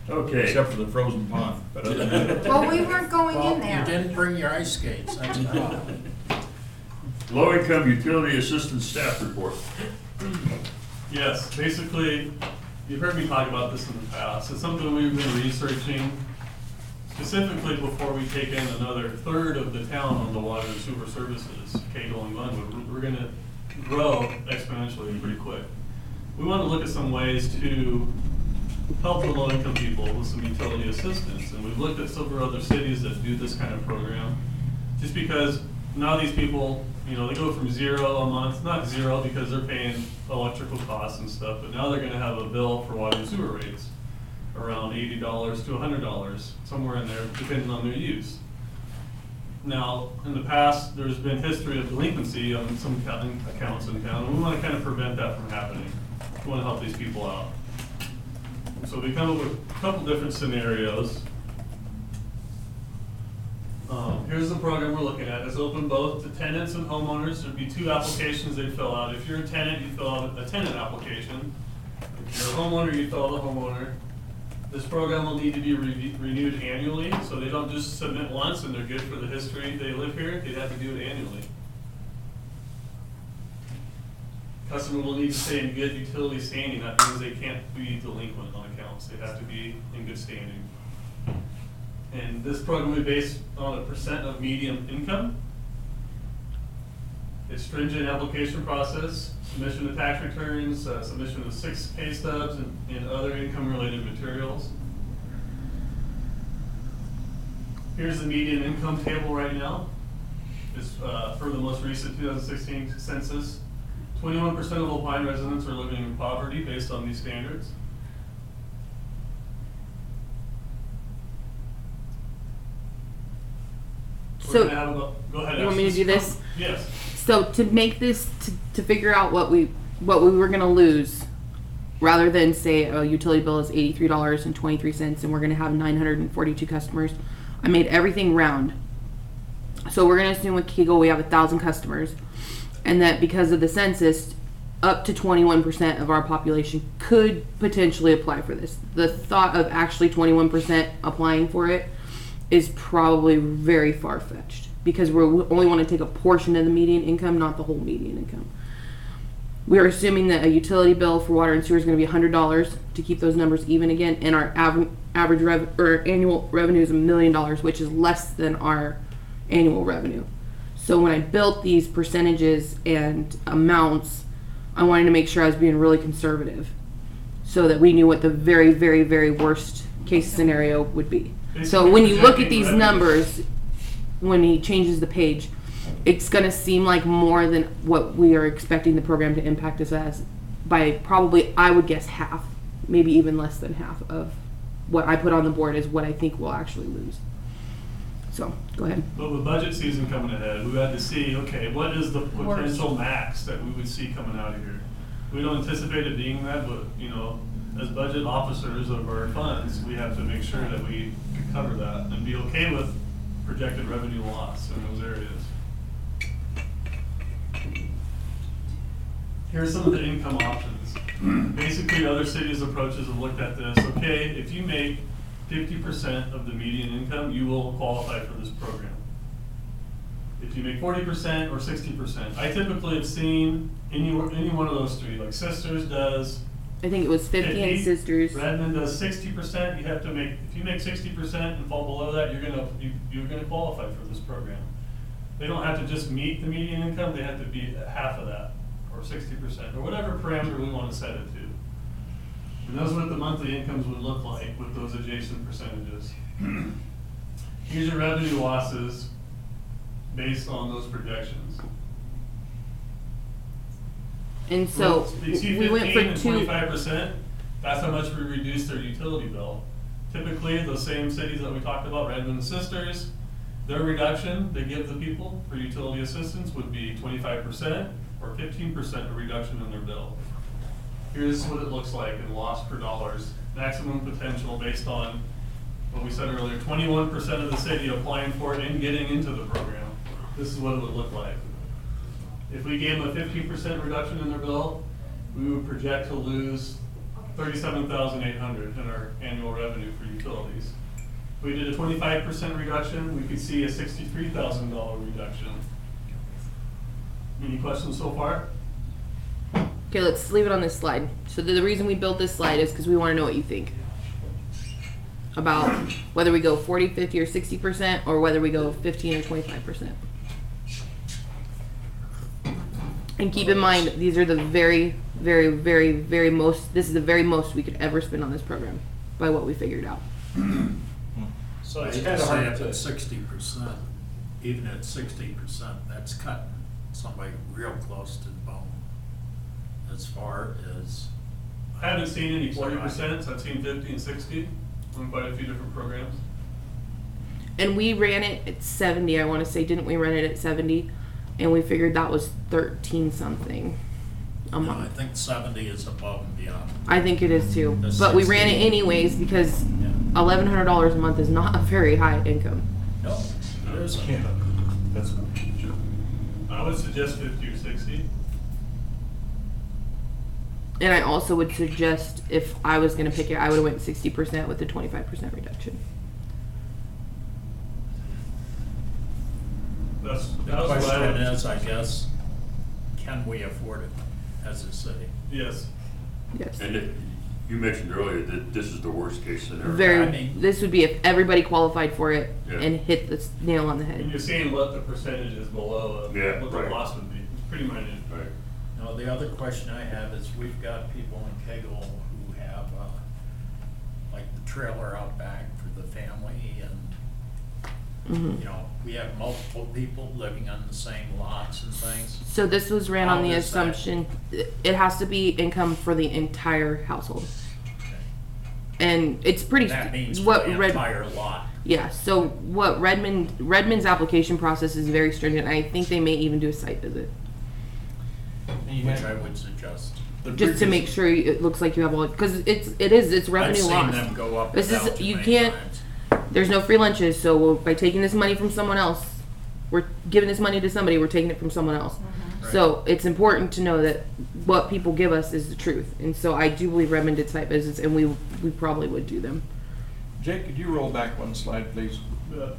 [SPEAKER 1] Okay.
[SPEAKER 9] Except for the frozen pond, but other than that.
[SPEAKER 8] Well, we weren't going
[SPEAKER 2] Well,
[SPEAKER 8] in
[SPEAKER 2] you
[SPEAKER 8] there.
[SPEAKER 2] didn't bring your ice skates, that's the problem.
[SPEAKER 1] Low-income utility assistance staff report.
[SPEAKER 6] Yes, basically, you've heard me talk about this in the past. It's something we've been researching specifically before we take in another third of the town on the water and sewer services, Cagle and Glenwood. We're gonna grow exponentially pretty quick. We want to look at some ways to help the low-income people with some utility assistance. And we've looked at several other cities that do this kind of program. Just because now these people, you know, they go from $0 a month, not zero because they're paying electrical costs and stuff, but now they're gonna have a bill for water and sewer rates around $80 to $100, somewhere in there, depending on their use. Now, in the past, there's been history of delinquency on some accounts in town, and we wanna kind of prevent that from happening. We wanna help these people out. So we come up with a couple different scenarios. Here's the program we're looking at. It's open both to tenants and homeowners. There'd be 2 applications they'd fill out. If you're a tenant, you fill out a tenant application. If you're a homeowner, you fill out a homeowner. This program will need to be renewed annually, so they don't just submit once and they're good for the history they live here. They'd have to do it annually. Customer will need to stay in good utility standing. That means they can't be delinquent on accounts. They have to be in good standing. And this program will be based on a % of median income. It's stringent application process, submission of tax returns, submission of 6 pay stubs, and other income-related materials. Here's the median income table right now. It's for the most recent 2016 census. 21% of Alpine residents are living in poverty based on these standards.
[SPEAKER 5] So,
[SPEAKER 6] We're gonna have go ahead.
[SPEAKER 5] you want me to
[SPEAKER 6] Ashley.
[SPEAKER 5] do this?
[SPEAKER 6] Yes.
[SPEAKER 5] So to make this, to figure out what we were gonna lose, rather than say a utility bill is $83.23 and we're gonna have 942 customers, I made everything round. So we're gonna assume with Cagle we have 1,000 customers, and that because of the census, up to 21% of our population could potentially apply for this. The thought of actually 21% applying for it is probably very far-fetched, because we only want to take a portion of the median income, not the whole median income. We are assuming that a utility bill for water and sewer is going to be $100 to keep those numbers even again, and our average annual revenue is $1 million, which is less than our annual revenue. So when I built these percentages and amounts, I wanted to make sure I was being really conservative, so that we knew what the very, very, very worst case scenario would be. So when you look at these numbers, when he changes the page, it's going to seem like more than what we are expecting the program to impact us as, by probably, I would guess, half, maybe even less than half of what I put on the board is what I think we'll actually lose. So, go ahead.
[SPEAKER 6] But with budget season coming ahead, we had to see, okay, what is the potential max that we would see coming out of here? We don't anticipate it being that, but, you know, as budget officers of our funds, we have to make sure that we can cover that and be okay with projected revenue loss in those areas. Here's some of the income options. Basically, other cities' approaches have looked at this. Okay, if you make 50% of the median income, you will qualify for this program. If you make 40% or 60%, I typically have seen any one of those 3. Like Sisters does.
[SPEAKER 5] I think it was 50 and Sisters.
[SPEAKER 6] Redmond does 60%. You have to make, if you make 60% and fall below that, you're gonna qualify for this program. They don't have to just meet the median income. They have to be half of that, or 60%, or whatever parameter we want to set it to. And those are what the monthly incomes would look like with those adjacent percentages. Here's your revenue losses based on those projections.
[SPEAKER 5] And so,
[SPEAKER 6] You see
[SPEAKER 5] we went for
[SPEAKER 6] 15 and
[SPEAKER 5] 2.
[SPEAKER 6] 25%, that's how much we reduced their utility bill. Typically, those same cities that we talked about, Redmond and Sisters, their reduction they give the people for utility assistance would be 25% or 15% of reduction in their bill. Here's what it looks like in loss per dollars. Maximum potential based on what we said earlier, 21% of the city applying for it and getting into the program. This is what it would look like. If we gave them a 15% reduction in their bill, we would project to lose $37,800 in our annual revenue for utilities. If we did a 25% reduction, we could see a $63,000 reduction. Any questions so far?
[SPEAKER 5] Okay, let's leave it on this slide. So the reason we built this slide is because we want to know what you think about whether we go 40, 50, or 60%, or whether we go 15 or 25%. And keep in mind, these are the very, very, very, very most, this is the very most we could ever spend on this program by what we figured out.
[SPEAKER 7] So
[SPEAKER 2] I
[SPEAKER 7] it's
[SPEAKER 2] hate
[SPEAKER 7] kind
[SPEAKER 2] to
[SPEAKER 7] of
[SPEAKER 2] say
[SPEAKER 7] hard
[SPEAKER 2] if
[SPEAKER 7] to.
[SPEAKER 2] it's 60%, even at 60%, that's cutting somebody real close to the bone. As far as,
[SPEAKER 6] I haven't seen any 40%, I've seen 50 and 60 on quite a few different programs.
[SPEAKER 5] And we ran it at 70, I want to say, didn't we run it at 70? And we figured that was 13 something a
[SPEAKER 2] you know, I
[SPEAKER 5] month.
[SPEAKER 2] think 70 is above and beyond.
[SPEAKER 5] I think it is too.
[SPEAKER 2] The
[SPEAKER 5] But we ran it
[SPEAKER 2] 60.
[SPEAKER 5] anyways because
[SPEAKER 2] Yeah.
[SPEAKER 5] $1,100 a month is not a very high income.
[SPEAKER 2] No, it isn't.
[SPEAKER 7] Yeah, that's true.
[SPEAKER 6] I would suggest 50 or 60.
[SPEAKER 5] And I also would suggest if I was going to pick it, I would have went 60% with the 25% reduction.
[SPEAKER 2] The
[SPEAKER 6] That was what I
[SPEAKER 2] question
[SPEAKER 6] would.
[SPEAKER 2] is, I guess, can we afford it as a city?
[SPEAKER 6] Yes.
[SPEAKER 5] Yes.
[SPEAKER 1] And you mentioned earlier that this is the worst case scenario.
[SPEAKER 5] Very.
[SPEAKER 2] I mean-
[SPEAKER 5] This would be if everybody qualified for it
[SPEAKER 1] Yeah.
[SPEAKER 5] and hit the nail on the
[SPEAKER 6] And
[SPEAKER 5] head.
[SPEAKER 6] you're seeing what the percentage is below of
[SPEAKER 1] Yeah,
[SPEAKER 6] what the
[SPEAKER 1] right.
[SPEAKER 6] loss would be. It's pretty minute.
[SPEAKER 1] Right.
[SPEAKER 2] Now, the other question I have is, we've got people in Kegel who have, like the trailer out back for the family, and,
[SPEAKER 5] Mhm.
[SPEAKER 2] you know, we have multiple people living on the same lots and things.
[SPEAKER 5] So this was ran
[SPEAKER 2] How
[SPEAKER 5] on the
[SPEAKER 2] does that-
[SPEAKER 5] assumption it has to be income for the entire household. And it's pretty
[SPEAKER 2] That means for
[SPEAKER 5] what
[SPEAKER 2] the
[SPEAKER 5] Red
[SPEAKER 2] entire lot.
[SPEAKER 5] yeah. So what Redmond's application process is very stringent. I think they may even do a site visit
[SPEAKER 9] You
[SPEAKER 2] Which
[SPEAKER 9] have
[SPEAKER 2] I would suggest.
[SPEAKER 9] the
[SPEAKER 5] just to
[SPEAKER 9] previous-
[SPEAKER 5] make sure it looks like you have all because it's revenue
[SPEAKER 2] I've seen
[SPEAKER 5] loss.
[SPEAKER 2] them go up
[SPEAKER 5] This
[SPEAKER 2] and
[SPEAKER 5] is
[SPEAKER 2] down too
[SPEAKER 5] you
[SPEAKER 2] many
[SPEAKER 5] can't.
[SPEAKER 2] times.
[SPEAKER 5] There's no free lunches. So by taking this money from someone else, we're giving this money to somebody. We're taking it from someone else.
[SPEAKER 2] Right.
[SPEAKER 5] So it's important to know that what people give us is the truth. And so I do believe Redmond did site visits, and we probably would do them.
[SPEAKER 9] Jake, could you roll back one slide, please?
[SPEAKER 6] Uh,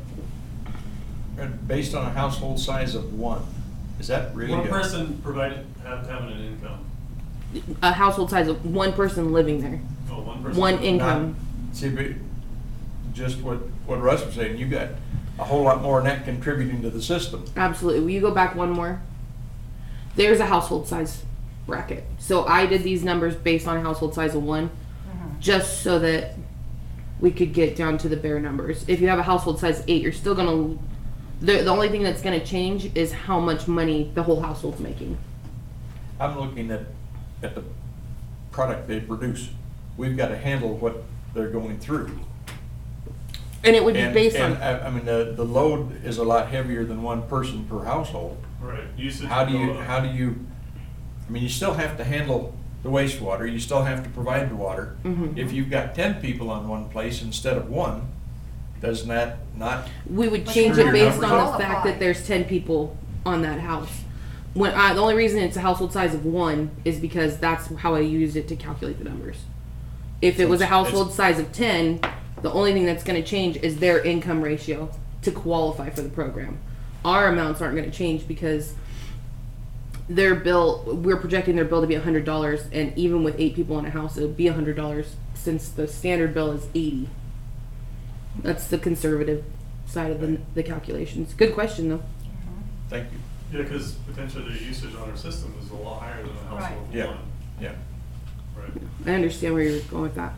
[SPEAKER 9] And based on a household size of one, is that really?
[SPEAKER 6] One
[SPEAKER 9] a-
[SPEAKER 6] person having an income.
[SPEAKER 5] A household size of one person living there,
[SPEAKER 6] Oh, one person.
[SPEAKER 5] one
[SPEAKER 9] Not-
[SPEAKER 5] income.
[SPEAKER 9] See, but just what Russ was saying, you got a whole lot more than that contributing to the system.
[SPEAKER 5] Absolutely. Will you go back one more? There's a household size bracket. So I did these numbers based on a household size of one, just so that we could get down to the bare numbers. If you have a household size of 8, you're still gonna. The only thing that's gonna change is how much money the whole household's making.
[SPEAKER 9] I'm looking at the product they produce. We've got to handle what they're going through.
[SPEAKER 5] And it would be
[SPEAKER 9] And-
[SPEAKER 5] based
[SPEAKER 9] and
[SPEAKER 5] on.
[SPEAKER 9] I mean, the load is a lot heavier than one person per household.
[SPEAKER 6] Right, usage.
[SPEAKER 9] How do
[SPEAKER 6] would
[SPEAKER 9] you,
[SPEAKER 6] go up.
[SPEAKER 9] I mean, you still have to handle the wastewater, you still have to provide the water.
[SPEAKER 5] Mhm.
[SPEAKER 9] If you've got 10 people on one place instead of one, doesn't that not,
[SPEAKER 5] We would
[SPEAKER 8] But
[SPEAKER 5] change
[SPEAKER 9] you
[SPEAKER 5] it
[SPEAKER 9] have
[SPEAKER 5] based
[SPEAKER 9] to
[SPEAKER 5] on the
[SPEAKER 8] qualify.
[SPEAKER 5] fact that there's 10 people on that house. The only reason it's a household size of 1 is because that's how I used it to calculate the numbers. If it was a
[SPEAKER 9] So it's-
[SPEAKER 5] household size of 10, the only thing that's going to change is their income ratio to qualify for the program. Our amounts aren't going to change because their bill, we're projecting their bill to be $100, and even with 8 people in a house, it would be $100 since the standard bill is 80. That's the conservative side of the calculations. Good question though.
[SPEAKER 9] thank you.
[SPEAKER 6] Yeah, because potentially their usage on our system is a lot higher than a household of
[SPEAKER 9] Yeah.
[SPEAKER 6] one.
[SPEAKER 9] Yeah.
[SPEAKER 6] Right.
[SPEAKER 5] I understand where you're going with that.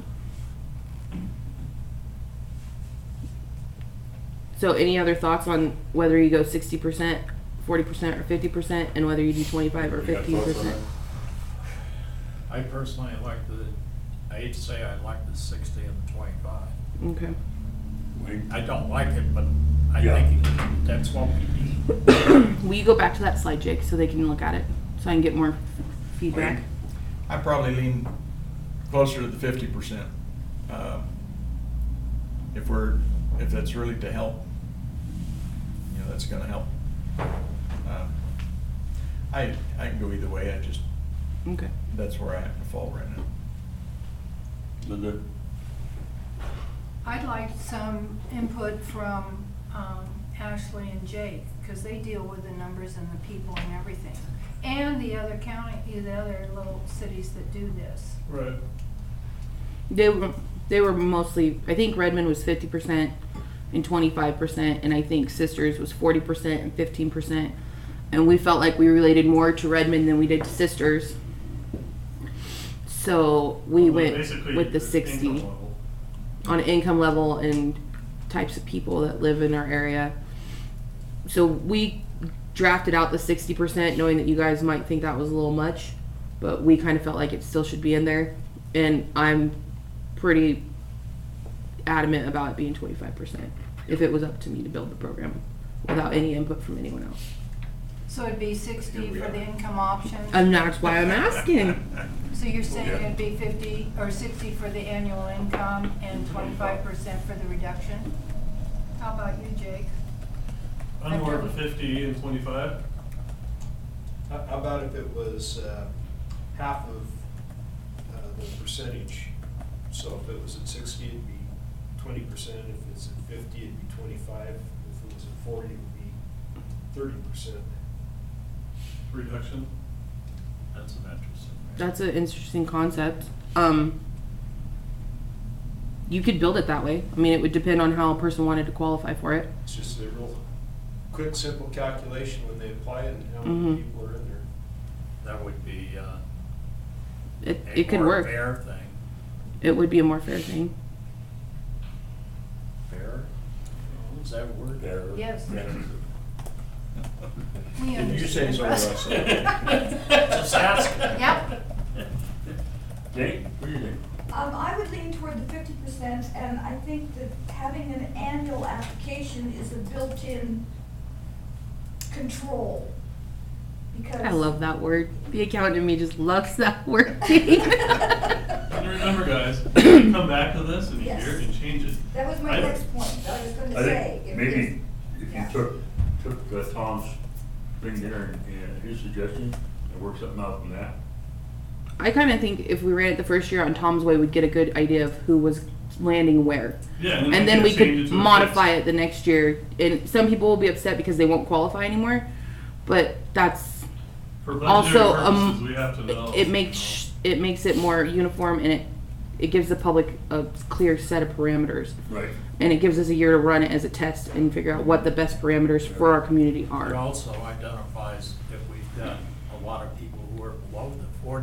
[SPEAKER 5] So any other thoughts on whether you go 60%, 40%, or 50%, and whether you do 25 or
[SPEAKER 1] You got thoughts on
[SPEAKER 5] 15%?
[SPEAKER 2] I personally like I hate to say I like the 60 and the 25.
[SPEAKER 5] Okay.
[SPEAKER 1] that?
[SPEAKER 2] I don't like it, but I
[SPEAKER 1] Yeah.
[SPEAKER 2] think that's what we need.
[SPEAKER 5] Will you go back to that slide, Jake, so they can look at it, so I can get more feedback?
[SPEAKER 1] Wayne?
[SPEAKER 9] I probably lean closer to the 50%. If that's really to help, that's gonna help. I can go either way,
[SPEAKER 5] Okay.
[SPEAKER 9] that's where I happen to fall right now.
[SPEAKER 1] Linda?
[SPEAKER 8] I'd like some input from Ashley and Jake, because they deal with the numbers and the people and everything. And the other county, the other little cities that do this.
[SPEAKER 6] Right.
[SPEAKER 5] They were mostly, I think Redmond was 50% and 25%, and I think Sisters was 40% and 15%. And we felt like we related more to Redmond than we did to Sisters. So we
[SPEAKER 6] Well,
[SPEAKER 5] went
[SPEAKER 6] basically,
[SPEAKER 5] with the
[SPEAKER 6] it's
[SPEAKER 5] 60
[SPEAKER 6] income level.
[SPEAKER 5] on income level and types of people that live in our area. So we drafted out the 60%, knowing that you guys might think that was a little much, but we kind of felt like it still should be in there. And I'm pretty adamant about it being 25% if it was up to me to build the program without any input from anyone else.
[SPEAKER 8] So it'd be 60 for the income option?
[SPEAKER 5] And that's why I'm asking.
[SPEAKER 8] So you're saying
[SPEAKER 1] Yeah.
[SPEAKER 8] it'd be 50 or 60 for the annual income and 25% for the reduction? How about you, Jake?
[SPEAKER 6] I'm more of a 50 and 25.
[SPEAKER 7] How about if it was half of the percentage? So if it was at 60, it'd be 20%. If it's at 50, it'd be 25. If it was at 40, it would be 30%.
[SPEAKER 6] Reduction.
[SPEAKER 2] That's an interesting.
[SPEAKER 5] That's an interesting concept. You could build it that way. I mean, it would depend on how a person wanted to qualify for it.
[SPEAKER 7] It's just a real quick, simple calculation when they apply it and how
[SPEAKER 5] Mhm.
[SPEAKER 7] many people are in there.
[SPEAKER 2] That would be
[SPEAKER 5] It could
[SPEAKER 2] more
[SPEAKER 5] work.
[SPEAKER 2] fair thing.
[SPEAKER 5] It would be a more fair thing.
[SPEAKER 2] Fair? Is that a word?
[SPEAKER 1] Fair.
[SPEAKER 8] Yes.
[SPEAKER 1] Yeah.
[SPEAKER 8] We
[SPEAKER 9] Did you say so,
[SPEAKER 8] understand.
[SPEAKER 9] Russ?
[SPEAKER 2] Just ask.
[SPEAKER 8] Yep.
[SPEAKER 1] Jake, what do you think?
[SPEAKER 3] I would lean toward the 50%, and I think that having an annual application is a built-in control. Because
[SPEAKER 5] I love that word. The accountant in me just loves that word.
[SPEAKER 6] And remember, guys, you can come back to this in a
[SPEAKER 3] Yes.
[SPEAKER 6] year and change it.
[SPEAKER 3] That was my
[SPEAKER 6] I-
[SPEAKER 3] next point. I was going to
[SPEAKER 1] I
[SPEAKER 3] say.
[SPEAKER 1] think maybe if
[SPEAKER 3] yeah.
[SPEAKER 1] you took Tom's thing there and his suggestion and work something out from that.
[SPEAKER 5] I kind of think if we ran it the first year on Tom's Way, we'd get a good idea of who was landing where.
[SPEAKER 6] Yeah,
[SPEAKER 5] And then we
[SPEAKER 6] change it
[SPEAKER 5] could
[SPEAKER 6] to a
[SPEAKER 5] modify
[SPEAKER 6] fix.
[SPEAKER 5] it the next year. And some people will be upset because they won't qualify anymore. But that's
[SPEAKER 6] For budgetary
[SPEAKER 5] also
[SPEAKER 6] purposes, we have to know.
[SPEAKER 5] it makes it more uniform, and it gives the public a clear set of parameters.
[SPEAKER 1] Right.
[SPEAKER 5] And it gives us a year to run it as a test and figure out what the best parameters for our community
[SPEAKER 2] It
[SPEAKER 5] are.
[SPEAKER 2] also identifies if we've got a lot of people who are below the 40%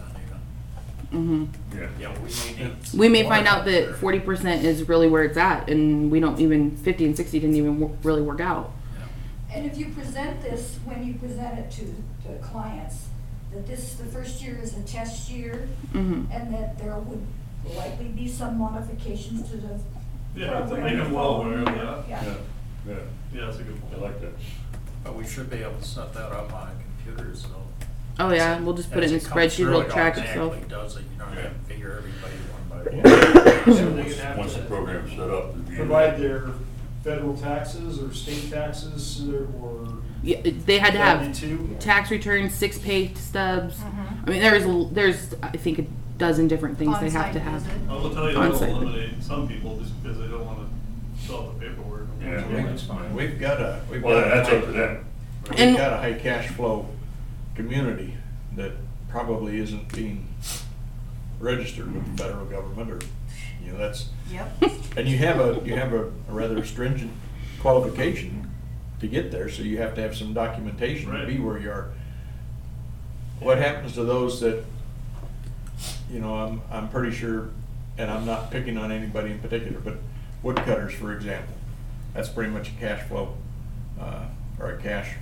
[SPEAKER 2] even.
[SPEAKER 5] Hmm
[SPEAKER 1] Yeah.
[SPEAKER 2] Yeah, we may need.
[SPEAKER 5] We may
[SPEAKER 2] more
[SPEAKER 5] find out
[SPEAKER 2] there.
[SPEAKER 5] that 40% is really where it's at, and we don't even 50 and 60 didn't even really work out.
[SPEAKER 2] Yeah.
[SPEAKER 3] And if you present this, when you present it to clients, that this, the first year is a test year,
[SPEAKER 5] Hmm
[SPEAKER 3] and that there would likely be some modifications to the
[SPEAKER 6] Yeah,
[SPEAKER 3] program.
[SPEAKER 6] make them well aware of that.
[SPEAKER 3] Yeah.
[SPEAKER 1] Yeah. Yeah.
[SPEAKER 6] Yeah, that's a good
[SPEAKER 1] I
[SPEAKER 6] point.
[SPEAKER 1] like that.
[SPEAKER 2] But we should be able to set that up on a computer, so.
[SPEAKER 5] Oh yeah, we'll just put it in a
[SPEAKER 2] as comes
[SPEAKER 5] spreadsheet.
[SPEAKER 2] through,
[SPEAKER 5] It'll
[SPEAKER 2] it
[SPEAKER 5] track itself.
[SPEAKER 2] automatically does it, you don't have to figure everybody one by
[SPEAKER 7] So
[SPEAKER 2] one.
[SPEAKER 7] they could have
[SPEAKER 1] Once the
[SPEAKER 7] to
[SPEAKER 1] program's set up. it'd be-
[SPEAKER 7] provide their federal taxes or state taxes or
[SPEAKER 5] Yeah, they had to have
[SPEAKER 7] W-2.
[SPEAKER 5] tax returns, 6 pay stubs.
[SPEAKER 8] Mhm.
[SPEAKER 5] I mean, there's I think a dozen different things they have
[SPEAKER 8] On-site
[SPEAKER 5] to have.
[SPEAKER 8] visit.
[SPEAKER 6] I will tell you, that'll
[SPEAKER 5] On-site.
[SPEAKER 6] eliminate some people just because they don't want to fill out the paperwork.
[SPEAKER 1] Yeah.
[SPEAKER 9] Yeah, that's fine. We've got a
[SPEAKER 1] Well, that's up to them.
[SPEAKER 5] And-
[SPEAKER 9] a high cash flow community that probably isn't being registered with the federal government, or, you know, that's,
[SPEAKER 8] Yep.
[SPEAKER 9] and you have a rather stringent qualification to get there, so you have to have some documentation to be
[SPEAKER 6] Right.
[SPEAKER 9] where you are. What happens to those that, you know, I'm pretty sure, and I'm not picking on anybody in particular, but woodcutters, for example, that's pretty much a cash flow, or a cash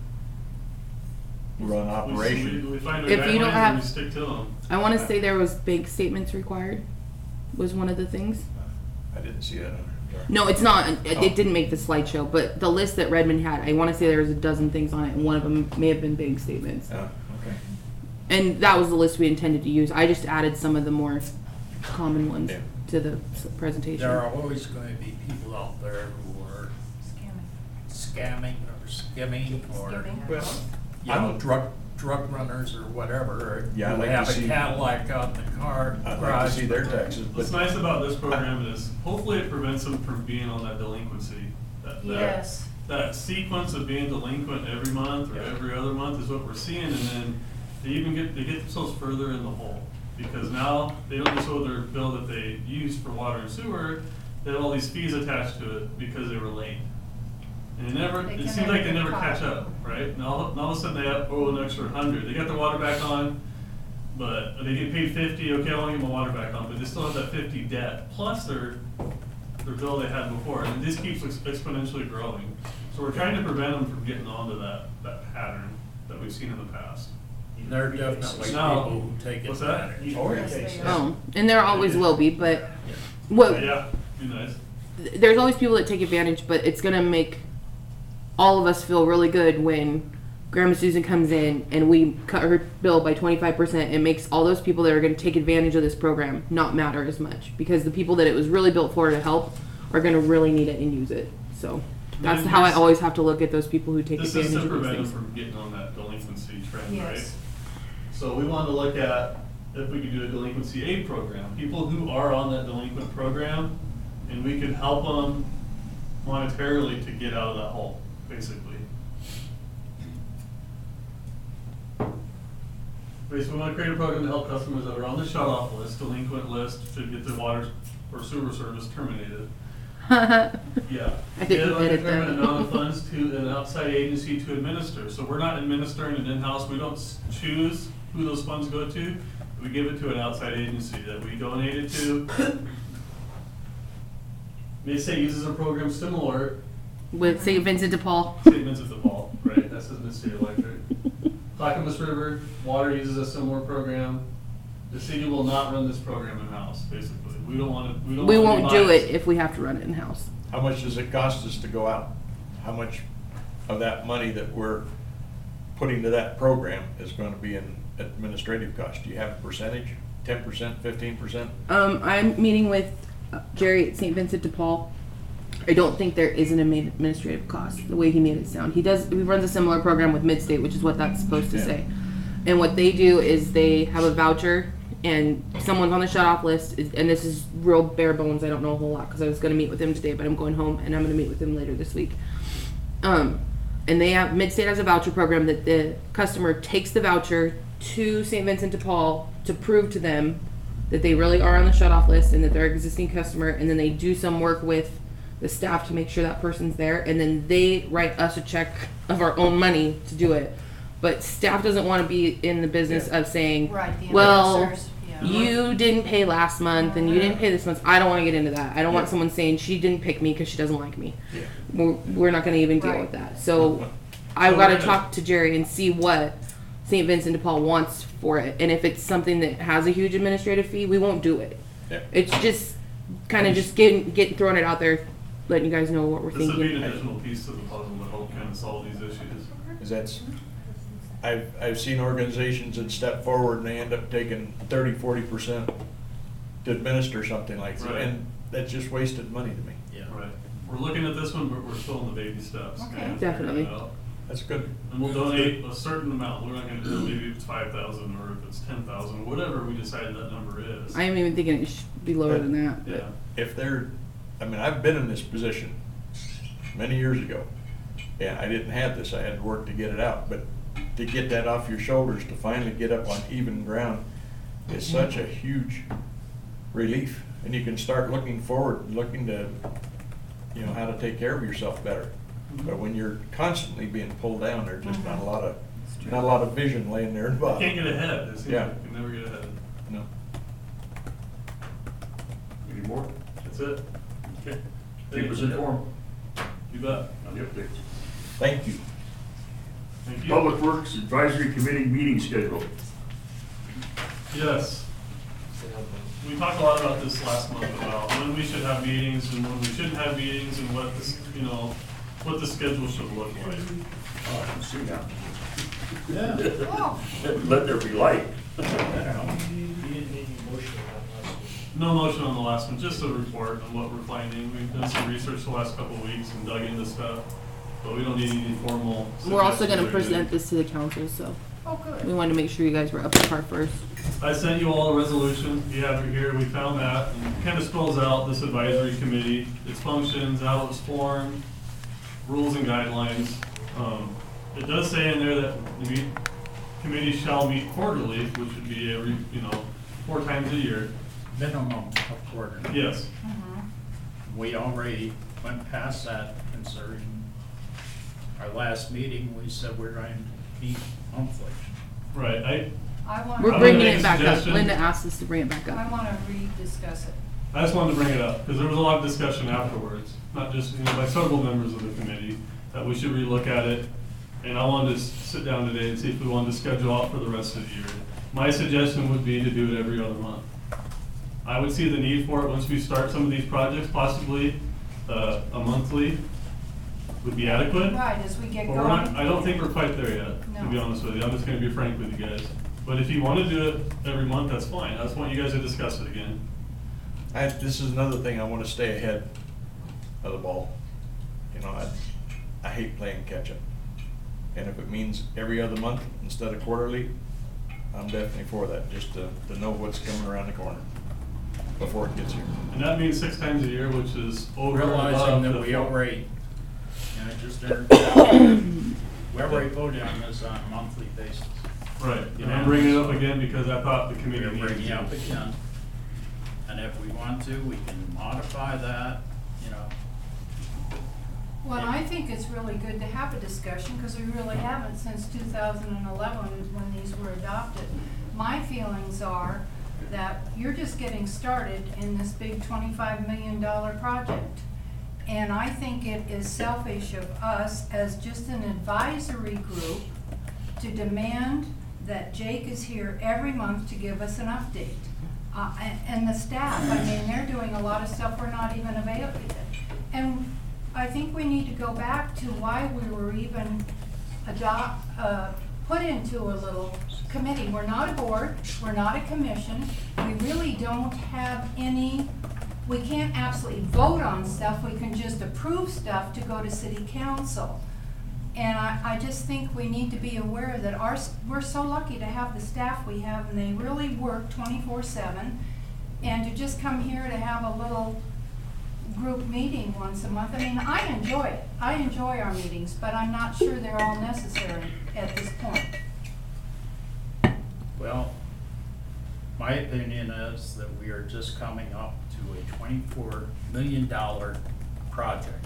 [SPEAKER 9] run operation.
[SPEAKER 6] We find our
[SPEAKER 5] If you don't
[SPEAKER 6] guidelines
[SPEAKER 5] have-
[SPEAKER 6] and we stick to them.
[SPEAKER 5] I want to say there was bank statements required. Was one of the things.
[SPEAKER 9] I didn't see that on there.
[SPEAKER 5] No, it's not.
[SPEAKER 9] Oh.
[SPEAKER 5] It didn't make the slideshow, but the list that Redmond had, I want to say there was a dozen things on it, and one of them may have been bank statements.
[SPEAKER 9] Oh, okay.
[SPEAKER 5] And that was the list we intended to use. I just added some of the more common ones
[SPEAKER 9] Yeah.
[SPEAKER 5] to the presentation.
[SPEAKER 2] There are always going to be people out there who are
[SPEAKER 8] Scamming.
[SPEAKER 2] scamming or skimming or,
[SPEAKER 8] Skimming.
[SPEAKER 9] Well,
[SPEAKER 2] you know, drug drug runners or whatever,
[SPEAKER 9] Yeah, I'd
[SPEAKER 2] who
[SPEAKER 9] like to
[SPEAKER 2] have a
[SPEAKER 9] see-
[SPEAKER 2] Cadillac out in the car
[SPEAKER 9] I'd like to
[SPEAKER 2] garage.
[SPEAKER 9] see their taxes,
[SPEAKER 6] What's
[SPEAKER 9] but
[SPEAKER 6] nice about this program is hopefully it prevents them from being on that delinquency.
[SPEAKER 8] Yes.
[SPEAKER 6] That sequence of being delinquent every month or every other month is what we're seeing, and then they get themselves further in the hole. Because now they don't just owe their bill that they used for water and sewer, they have all these fees attached to it because they were late. And
[SPEAKER 8] They
[SPEAKER 6] it
[SPEAKER 8] can
[SPEAKER 6] seems like they
[SPEAKER 8] never
[SPEAKER 6] never
[SPEAKER 8] get
[SPEAKER 6] catch
[SPEAKER 8] caught.
[SPEAKER 6] up, right? Now all of a sudden they owe an extra 100. They got their water back on, but they get paid 50, okay, I want to get my water back on, but they still have that 50 debt, plus their bill they had before, and it just keeps exponentially growing. So we're trying to prevent them from getting onto that pattern that we've seen in the past.
[SPEAKER 2] There are definitely
[SPEAKER 6] Now-
[SPEAKER 2] people who take
[SPEAKER 6] What's that?
[SPEAKER 2] advantage.
[SPEAKER 7] Oh,
[SPEAKER 8] Yes,
[SPEAKER 7] yeah.
[SPEAKER 8] they are.
[SPEAKER 5] Oh, and there always will be, but
[SPEAKER 6] But
[SPEAKER 5] what,
[SPEAKER 6] yeah, be nice.
[SPEAKER 5] there's always people that take advantage, but it's gonna make all of us feel really good when Grandma Susan comes in and we cut her bill by 25%. It makes all those people that are gonna take advantage of this program not matter as much, because the people that it was really built for to help are gonna really need it and use it. So that's
[SPEAKER 6] And
[SPEAKER 5] how I
[SPEAKER 6] this-
[SPEAKER 5] always have to look at those people who take
[SPEAKER 6] This is
[SPEAKER 5] advantage
[SPEAKER 6] to
[SPEAKER 5] of those
[SPEAKER 6] prevent them
[SPEAKER 5] things.
[SPEAKER 6] from getting on that delinquency trend, right?
[SPEAKER 8] Yes.
[SPEAKER 6] So we wanted to look at if we could do a delinquency aid program, people who are on that delinquent program, and we could help them monetarily to get out of that hole, basically. Basically, we want to create a program to help customers that are on the shut-off list, delinquent list, to get their water or sewer service terminated. Yeah.
[SPEAKER 5] I didn't
[SPEAKER 6] Get
[SPEAKER 5] edit that.
[SPEAKER 6] undetermined amount of funds to an outside agency to administer. So we're not administering it in-house, we don't choose who those funds go to. We give it to an outside agency that we donate it to. They say uses a program similar,
[SPEAKER 5] With St. Vincent de Paul.
[SPEAKER 6] St. Vincent de Paul, right, that's his Mississippi Electric. Clackamas River, water uses a similar program. The city will not run this program in-house, basically. We don't want to,
[SPEAKER 5] We
[SPEAKER 6] be
[SPEAKER 5] won't do
[SPEAKER 6] biased.
[SPEAKER 5] it if we have to run it in house.
[SPEAKER 9] how much does it cost us to go out? How much of that money that we're putting to that program is gonna be in administrative cost? Do you have a percentage? 10%, 15%?
[SPEAKER 5] I'm meeting with Jerry at St. Vincent de Paul. I don't think there is an administrative cost, the way he made it sound. He runs a similar program with Midstate, which is what that's supposed to
[SPEAKER 9] Yeah.
[SPEAKER 5] say. And what they do is they have a voucher, and someone's on the shut-off list, and this is real bare bones, I don't know a whole lot, because I was going to meet with him today, but I'm going home, and I'm going to meet with him later this week. And Midstate has a voucher program that the customer takes the voucher to St. Vincent de Paul to prove to them that they really are on the shut-off list and that they're an existing customer, and then they do some work with the staff to make sure that person's there, and then they write us a check of our own money to do it. But staff doesn't want to be in the business of saying,
[SPEAKER 8] Right, the
[SPEAKER 5] well,
[SPEAKER 8] enforcers, yeah.
[SPEAKER 5] you didn't pay last month and you didn't pay this month. I don't want to get into that. I don't want
[SPEAKER 9] Yeah.
[SPEAKER 5] someone saying she didn't pick me because she doesn't like me.
[SPEAKER 9] Yeah.
[SPEAKER 5] We're not going to even deal
[SPEAKER 8] Right.
[SPEAKER 5] with that. So I've
[SPEAKER 6] So
[SPEAKER 5] got to
[SPEAKER 6] we're gonna-
[SPEAKER 5] talk to Jerry and see what St. Vincent de Paul wants for it. And if it's something that has a huge administrative fee, we won't do it.
[SPEAKER 9] Yeah.
[SPEAKER 5] It's just kind of just getting throwing it out there, letting you guys know what we're
[SPEAKER 6] This would be
[SPEAKER 5] thinking.
[SPEAKER 6] an additional piece to the puzzle to help kind of solve these issues.
[SPEAKER 9] Is that's, I've seen organizations that step forward and they end up taking 30-40% to administer something like that,
[SPEAKER 6] Right.
[SPEAKER 9] and that's just wasted money to me.
[SPEAKER 2] Yeah.
[SPEAKER 6] Right. We're looking at this one, but we're still in the baby steps.
[SPEAKER 8] Okay.
[SPEAKER 6] Kinda figuring
[SPEAKER 5] Definitely.
[SPEAKER 6] it out.
[SPEAKER 9] That's good.
[SPEAKER 6] And we'll donate a certain amount. We're not gonna do, maybe it's 5,000 or if it's 10,000, whatever we decide that number is.
[SPEAKER 5] I am even thinking it should be lower than that.
[SPEAKER 6] Yeah.
[SPEAKER 9] If they're, I mean, I've been in this position many years ago, and I didn't have this, I had to work to get it out, but to get that off your shoulders, to finally get up on even ground is such a huge relief. And you can start looking forward, looking to, you know, how to take care of yourself better. But when you're constantly being pulled down, there's just not a lot of vision laying there at the
[SPEAKER 6] Can't get
[SPEAKER 9] bottom.
[SPEAKER 6] ahead. It seems
[SPEAKER 9] Yeah.
[SPEAKER 6] like you can never get ahead.
[SPEAKER 9] No.
[SPEAKER 1] Any more?
[SPEAKER 6] That's it.
[SPEAKER 1] Okay. Keep us informed
[SPEAKER 6] You bet.
[SPEAKER 1] on the updates.
[SPEAKER 9] Thank you.
[SPEAKER 6] Thank you.
[SPEAKER 1] Public Works Advisory Committee meeting schedule.
[SPEAKER 6] Yes. We talked a lot about this last month, about when we should have meetings and when we shouldn't have meetings and what this, you know, what the schedule should look like.
[SPEAKER 1] Oh, I can see now.
[SPEAKER 2] Yeah.
[SPEAKER 8] Oh,
[SPEAKER 1] Let there be light.
[SPEAKER 7] You didn't need any motion on that last one.
[SPEAKER 6] No motion on the last one, just a report on what we're finding. We've done some research the last couple of weeks and dug into stuff, but we don't need any formal.
[SPEAKER 5] We're also going to
[SPEAKER 6] suggestions or
[SPEAKER 5] present this to the council, so
[SPEAKER 8] Oh,
[SPEAKER 5] We
[SPEAKER 8] good.
[SPEAKER 5] wanted to make sure you guys were up to par first.
[SPEAKER 6] I sent you all a resolution, you have it here, we found that, and it kind of spells out this advisory committee, its functions, how it was formed, rules and guidelines. It does say in there that the committee shall meet quarterly, which would be every, 4 times a year.
[SPEAKER 2] Minimum of quarter.
[SPEAKER 6] Yes,
[SPEAKER 2] We already went past that considering our last meeting, we said we're going to meet monthly.
[SPEAKER 6] right,
[SPEAKER 8] I want,
[SPEAKER 5] We're
[SPEAKER 6] I'm
[SPEAKER 5] bringing
[SPEAKER 6] gonna make
[SPEAKER 5] it
[SPEAKER 6] a
[SPEAKER 5] back up.
[SPEAKER 6] suggestion.
[SPEAKER 5] Linda asked us to bring it back
[SPEAKER 8] I
[SPEAKER 5] up.
[SPEAKER 8] want to rediscuss it.
[SPEAKER 6] I just wanted to bring it up, because there was a lot of discussion afterwards, not just, by several members of the committee, that we should relook at it. And I wanted to sit down today and see if we wanted to schedule out for the rest of the year. My suggestion would be to do it every other month. I would see the need for it once we start some of these projects, possibly a monthly would be adequate.
[SPEAKER 8] Right, as we get
[SPEAKER 6] But we're not, I
[SPEAKER 8] going.
[SPEAKER 6] don't think we're quite there yet, to be
[SPEAKER 8] No.
[SPEAKER 6] honest with you. I'm just gonna be frank with you guys. But if you wanna do it every month, that's fine. I just want you guys to discuss it again.
[SPEAKER 9] This is another thing, I wanna stay ahead of the ball. I hate playing catch-up. And if it means every other month instead of quarterly, I'm definitely for that, just to know what's coming around the corner before it gets here.
[SPEAKER 6] And that means 6 times a year, which is over and
[SPEAKER 2] Realizing
[SPEAKER 6] above
[SPEAKER 2] that
[SPEAKER 6] the
[SPEAKER 2] we
[SPEAKER 6] 4.
[SPEAKER 2] already, just we already voted on this on a monthly basis.
[SPEAKER 6] Right, and I'm bringing it up again because I thought the committee
[SPEAKER 2] We're
[SPEAKER 6] needed
[SPEAKER 2] bringing it up
[SPEAKER 6] to.
[SPEAKER 2] again. And if we want to, we can modify that,
[SPEAKER 8] Well, I think it's really good to have a discussion, because we really haven't since 2011 when these were adopted. My feelings are that you're just getting started in this big $25 million project. And I think it is selfish of us as just an advisory group to demand that Jake is here every month to give us an update. And the staff, I mean, they're doing a lot of stuff we're not even available. And I think we need to go back to why we were even put into a little committee. We're not a board, we're not a commission, we really don't have any, we can't absolutely vote on stuff, we can just approve stuff to go to city council. And I just think we need to be aware that we're so lucky to have the staff we have, and they really work 24/7. And to just come here to have a little group meeting once a month, I mean, I enjoy it. I enjoy our meetings, but I'm not sure they're all necessary at this point.
[SPEAKER 2] Well, my opinion is that we are just coming up to a $24 million project.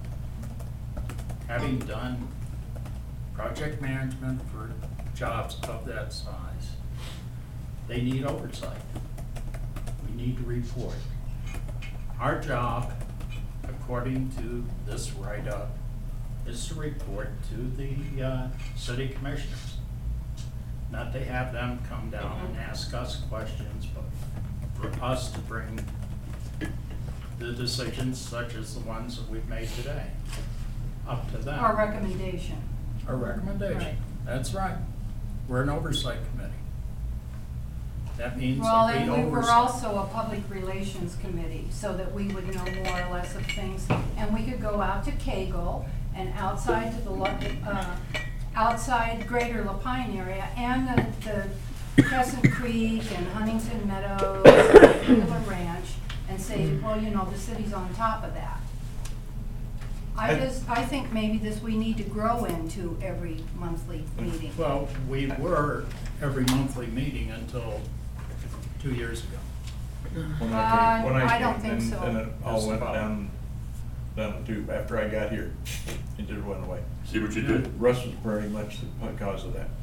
[SPEAKER 2] Having done project management for jobs of that size, they need oversight. We need to report. Our job, according to this write-up, is to report to the city commissioners. Not to have them come down and ask us questions, but for us to bring the decisions such as the ones that we've made today up to them.
[SPEAKER 8] Our recommendation.
[SPEAKER 2] Our recommendation.
[SPEAKER 8] Right.
[SPEAKER 2] That's right. We're an oversight committee. That means
[SPEAKER 8] Well,
[SPEAKER 2] that we
[SPEAKER 8] and we were
[SPEAKER 2] oversight.
[SPEAKER 8] also a public relations committee, so that we would know more or less of things. And we could go out to Kegel and outside to the, outside Greater Lapine area and the Crescent Creek and Huntington Meadows, and Wheeler Ranch, and say, well, the city's on top of that. I think maybe we need to grow into every monthly meeting.
[SPEAKER 2] Well, we were every monthly meeting until 2 years ago.
[SPEAKER 9] When
[SPEAKER 8] I don't
[SPEAKER 9] came,
[SPEAKER 8] think so.
[SPEAKER 9] And it all
[SPEAKER 2] Just
[SPEAKER 9] went
[SPEAKER 2] about.
[SPEAKER 9] down the tube after I got here. It just went away.
[SPEAKER 1] See what you did?
[SPEAKER 9] Russ was pretty much the cause of that.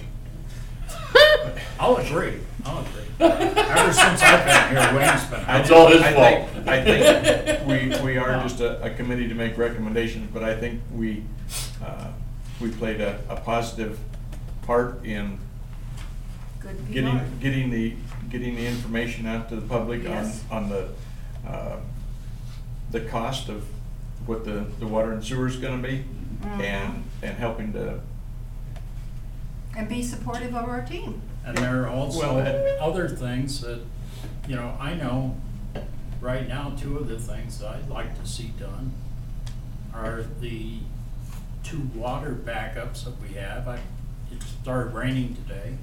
[SPEAKER 2] I'll agree. Ever since I've been here, Wayne's been.
[SPEAKER 1] That's all his
[SPEAKER 9] I
[SPEAKER 1] fault.
[SPEAKER 9] think we are
[SPEAKER 2] No.
[SPEAKER 9] just a committee to make recommendations, but I think we played a positive part in
[SPEAKER 8] Good PR.
[SPEAKER 9] getting the information out to the public
[SPEAKER 8] Yes.
[SPEAKER 9] on the cost of what the water and sewer is gonna be, and helping to.
[SPEAKER 8] And be supportive of our team.
[SPEAKER 2] And there are also
[SPEAKER 9] Well,
[SPEAKER 2] other things that, I know right now, 2 of the things that I'd like to see done are the 2 water backups that we have. it started raining today.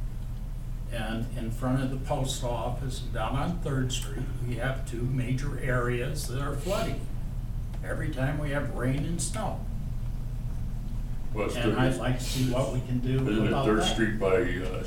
[SPEAKER 2] And in front of the post office and down on Third Street, we have two major areas that are flooding every time we have rain and snow.
[SPEAKER 1] Well, it's
[SPEAKER 2] And I'd like to see what we can do
[SPEAKER 1] Isn't it
[SPEAKER 2] about
[SPEAKER 1] Third
[SPEAKER 2] that.
[SPEAKER 1] Street by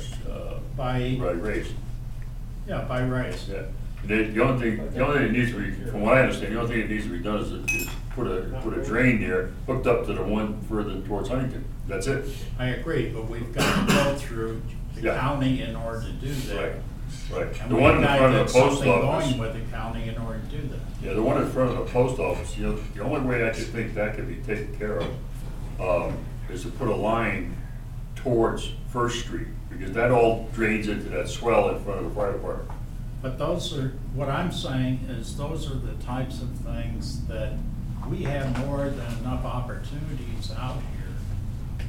[SPEAKER 2] By,
[SPEAKER 1] Race?
[SPEAKER 2] yeah, by Rice.
[SPEAKER 1] Yeah. The only thing that needs to be, from what I understand, the only thing that needs to be done is put a drain there, hooked up to the one further towards Huntington. That's it.
[SPEAKER 2] I agree, but we've got to go through the
[SPEAKER 1] Yeah.
[SPEAKER 2] county in order to do that.
[SPEAKER 1] Right, right.
[SPEAKER 2] And
[SPEAKER 1] The
[SPEAKER 2] we've
[SPEAKER 1] one in
[SPEAKER 2] got to
[SPEAKER 1] front
[SPEAKER 2] get
[SPEAKER 1] of the post
[SPEAKER 2] something
[SPEAKER 1] office.
[SPEAKER 2] going with the county in order to do that.
[SPEAKER 1] Yeah, the one in front of the post office, you know, the only way I could think that could be taken care of, is to put a line towards First Street, because that all drains into that swell in front of the fire department.
[SPEAKER 2] But those are, what I'm saying is those are the types of things that we have more than enough opportunities out here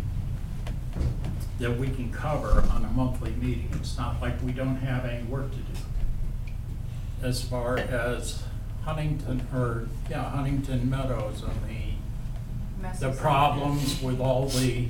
[SPEAKER 2] that we can cover on a monthly meeting. It's not like we don't have any work to do. As far as Huntington Meadows and the
[SPEAKER 8] Messes
[SPEAKER 2] problems with all the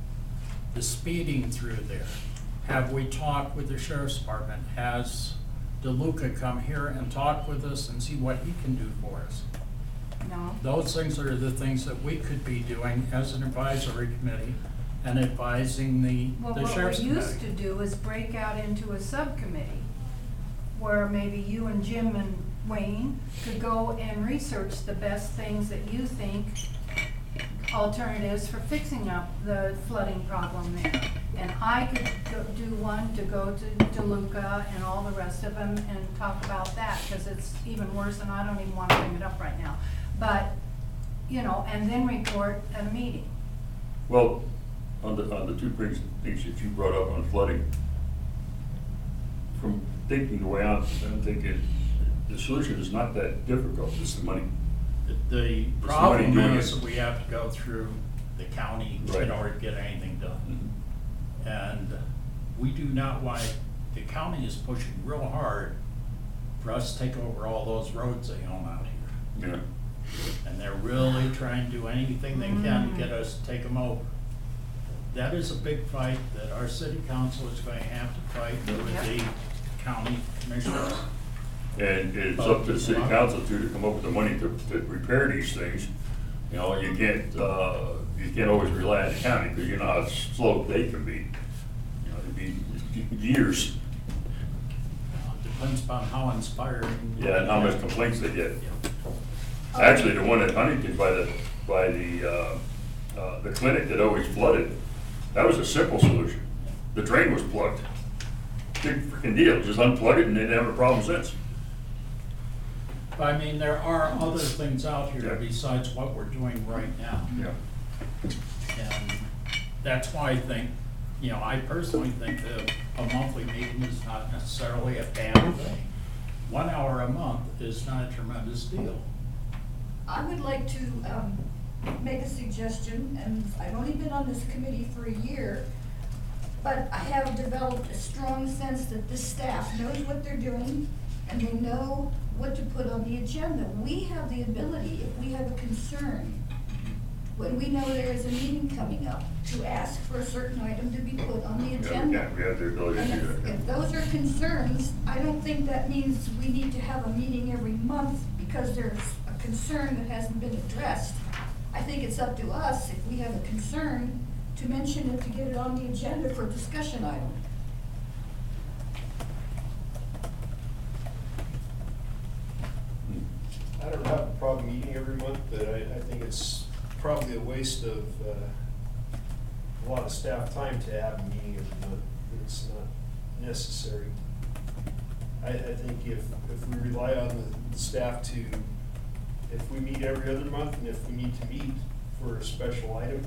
[SPEAKER 2] speeding through there. Have we talked with the sheriff's department? Has DeLuca come here and talk with us and see what he can do for us?
[SPEAKER 8] No.
[SPEAKER 2] Those things are the things that we could be doing as an advisory committee and advising
[SPEAKER 8] Well,
[SPEAKER 2] the
[SPEAKER 8] what
[SPEAKER 2] sheriff's
[SPEAKER 8] we used to
[SPEAKER 2] committee.
[SPEAKER 8] do is break out into a subcommittee where maybe you and Jim and Wayne could go and research the best things that you think alternatives for fixing up the flooding problem there. And I could do one to go to DeLuca and all the rest of them and talk about that, because it's even worse, and I don't even want to bring it up right now. But, you know, and then report at a meeting.
[SPEAKER 1] Well, on the two things that you brought up on flooding, from thinking the way I'm thinking, the solution is not that difficult, it's the money.
[SPEAKER 2] The
[SPEAKER 1] money
[SPEAKER 2] problem
[SPEAKER 1] doing
[SPEAKER 2] is
[SPEAKER 1] it.
[SPEAKER 2] that we have to go through the county
[SPEAKER 1] Right.
[SPEAKER 2] in order to get anything done. And we do not want, the county is pushing real hard for us to take over all those roads they own out here.
[SPEAKER 1] Yeah.
[SPEAKER 2] And they're really trying to do anything they can to get us to take them over. That is a big fight that our city council is going to have to fight with the county commissioners.
[SPEAKER 1] And it's up to the city council too to come up with the money to repair these things. You know, you can't always rely on the county, because you know how slow they can be. You know, it'd be years.
[SPEAKER 2] Depends upon how inspired.
[SPEAKER 1] Yeah, and how much complaints they get. Actually, the one at Huntington by the clinic that always flooded, that was a simple solution. The drain was plugged. Big freaking deal, just unplug it and they didn't have a problem since.
[SPEAKER 2] I mean, there are other things out here
[SPEAKER 1] Yeah.
[SPEAKER 2] besides what we're doing right now.
[SPEAKER 1] Yeah.
[SPEAKER 2] And that's why I think, you know, I personally think that a monthly meeting is not necessarily a bad thing. 1 hour a month is not a tremendous deal.
[SPEAKER 3] I would like to make a suggestion, and I've only been on this committee for a year, but I have developed a strong sense that this staff knows what they're doing, and they know what to put on the agenda. We have the ability, if we have a concern, when we know there is a meeting coming up, to ask for a certain item to be put on the agenda.
[SPEAKER 1] We have the ability to
[SPEAKER 3] And
[SPEAKER 1] do
[SPEAKER 3] if
[SPEAKER 1] that.
[SPEAKER 3] those are concerns, I don't think that means we need to have a meeting every month because there's a concern that hasn't been addressed. I think it's up to us, if we have a concern, to mention it, to get it on the agenda for a discussion item.
[SPEAKER 7] I don't have a problem meeting every month, but I think it's probably a waste of a lot of staff time to have a meeting every month. It's not necessary. I think if we rely on the staff to, if we meet every other month, and if we need to meet for a special item,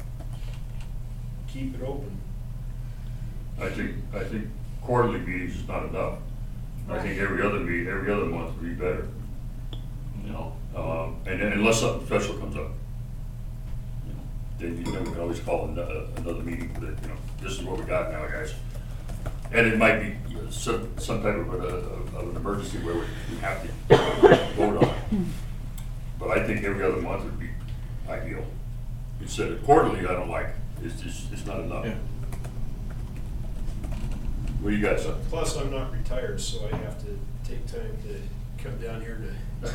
[SPEAKER 7] keep it open.
[SPEAKER 1] I think quarterly meetings is not enough. I think every other month would be better. You know, and then unless something special comes up, you know, then we can always call another meeting for that. You know, this is what we got now, guys. And it might be some type of an emergency where we have to vote on it. But I think every other month would be ideal. Instead of quarterly, I don't like. It's not enough.
[SPEAKER 9] Yeah.
[SPEAKER 1] What do you got, son?
[SPEAKER 7] Plus, I'm not retired, so I have to take time to come down here to.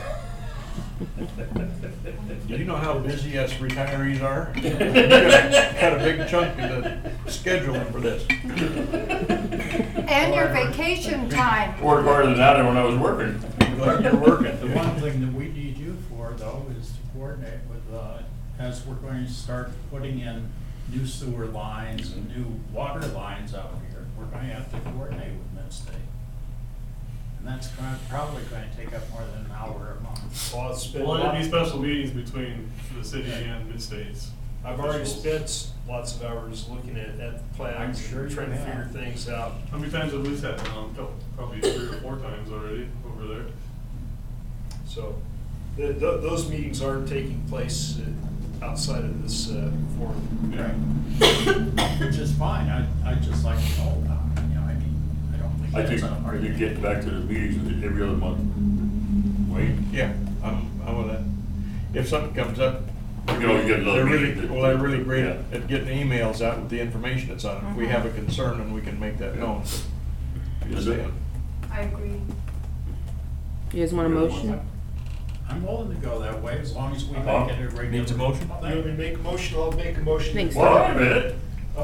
[SPEAKER 9] Do you know how busy us retirees are? You gotta cut a big chunk of the scheduling for this.
[SPEAKER 8] And your vacation time.
[SPEAKER 1] Worked harder than that when I was working.
[SPEAKER 9] Like you're working.
[SPEAKER 2] The one thing that we need you for, though, is to coordinate with, as we're going to start putting in new sewer lines and new water lines out here, we're going to have to coordinate with Midstate. And that's probably going to take up more than an hour a month.
[SPEAKER 7] Well, it's been.
[SPEAKER 6] Well, it'd be special meetings between the city and Mid-States.
[SPEAKER 7] I've already spent lots of hours looking at the plans,
[SPEAKER 2] I'm sure
[SPEAKER 7] and trying
[SPEAKER 2] you
[SPEAKER 7] to
[SPEAKER 2] have.
[SPEAKER 7] figure things out.
[SPEAKER 6] How many times have we sat down? Probably 3 or 4 times already over there.
[SPEAKER 7] So, those meetings aren't taking place outside of this forum.
[SPEAKER 2] Right. Which is fine, I'd just like to know about it, you know, I mean, I don't think
[SPEAKER 1] I
[SPEAKER 2] that's
[SPEAKER 1] think,
[SPEAKER 2] a hard
[SPEAKER 1] are you
[SPEAKER 2] thing.
[SPEAKER 1] getting back to the meetings every other month? Wayne?
[SPEAKER 9] Yeah, I'm with that. If something comes up.
[SPEAKER 1] You can always get another
[SPEAKER 9] they're really-
[SPEAKER 1] meeting.
[SPEAKER 9] Well, they're really great
[SPEAKER 1] Yeah.
[SPEAKER 9] at getting emails out with the information that's on it. If we have a concern, and we can make that known. Just saying.
[SPEAKER 8] I agree.
[SPEAKER 5] You guys want a motion?
[SPEAKER 2] I'm willing to go that way, as long as we
[SPEAKER 1] Uh-huh.
[SPEAKER 2] make it a regular.
[SPEAKER 9] Needs a motion?
[SPEAKER 7] You want me to make a motion? I'll make a motion.
[SPEAKER 5] Thanks.
[SPEAKER 1] Well, wait a minute.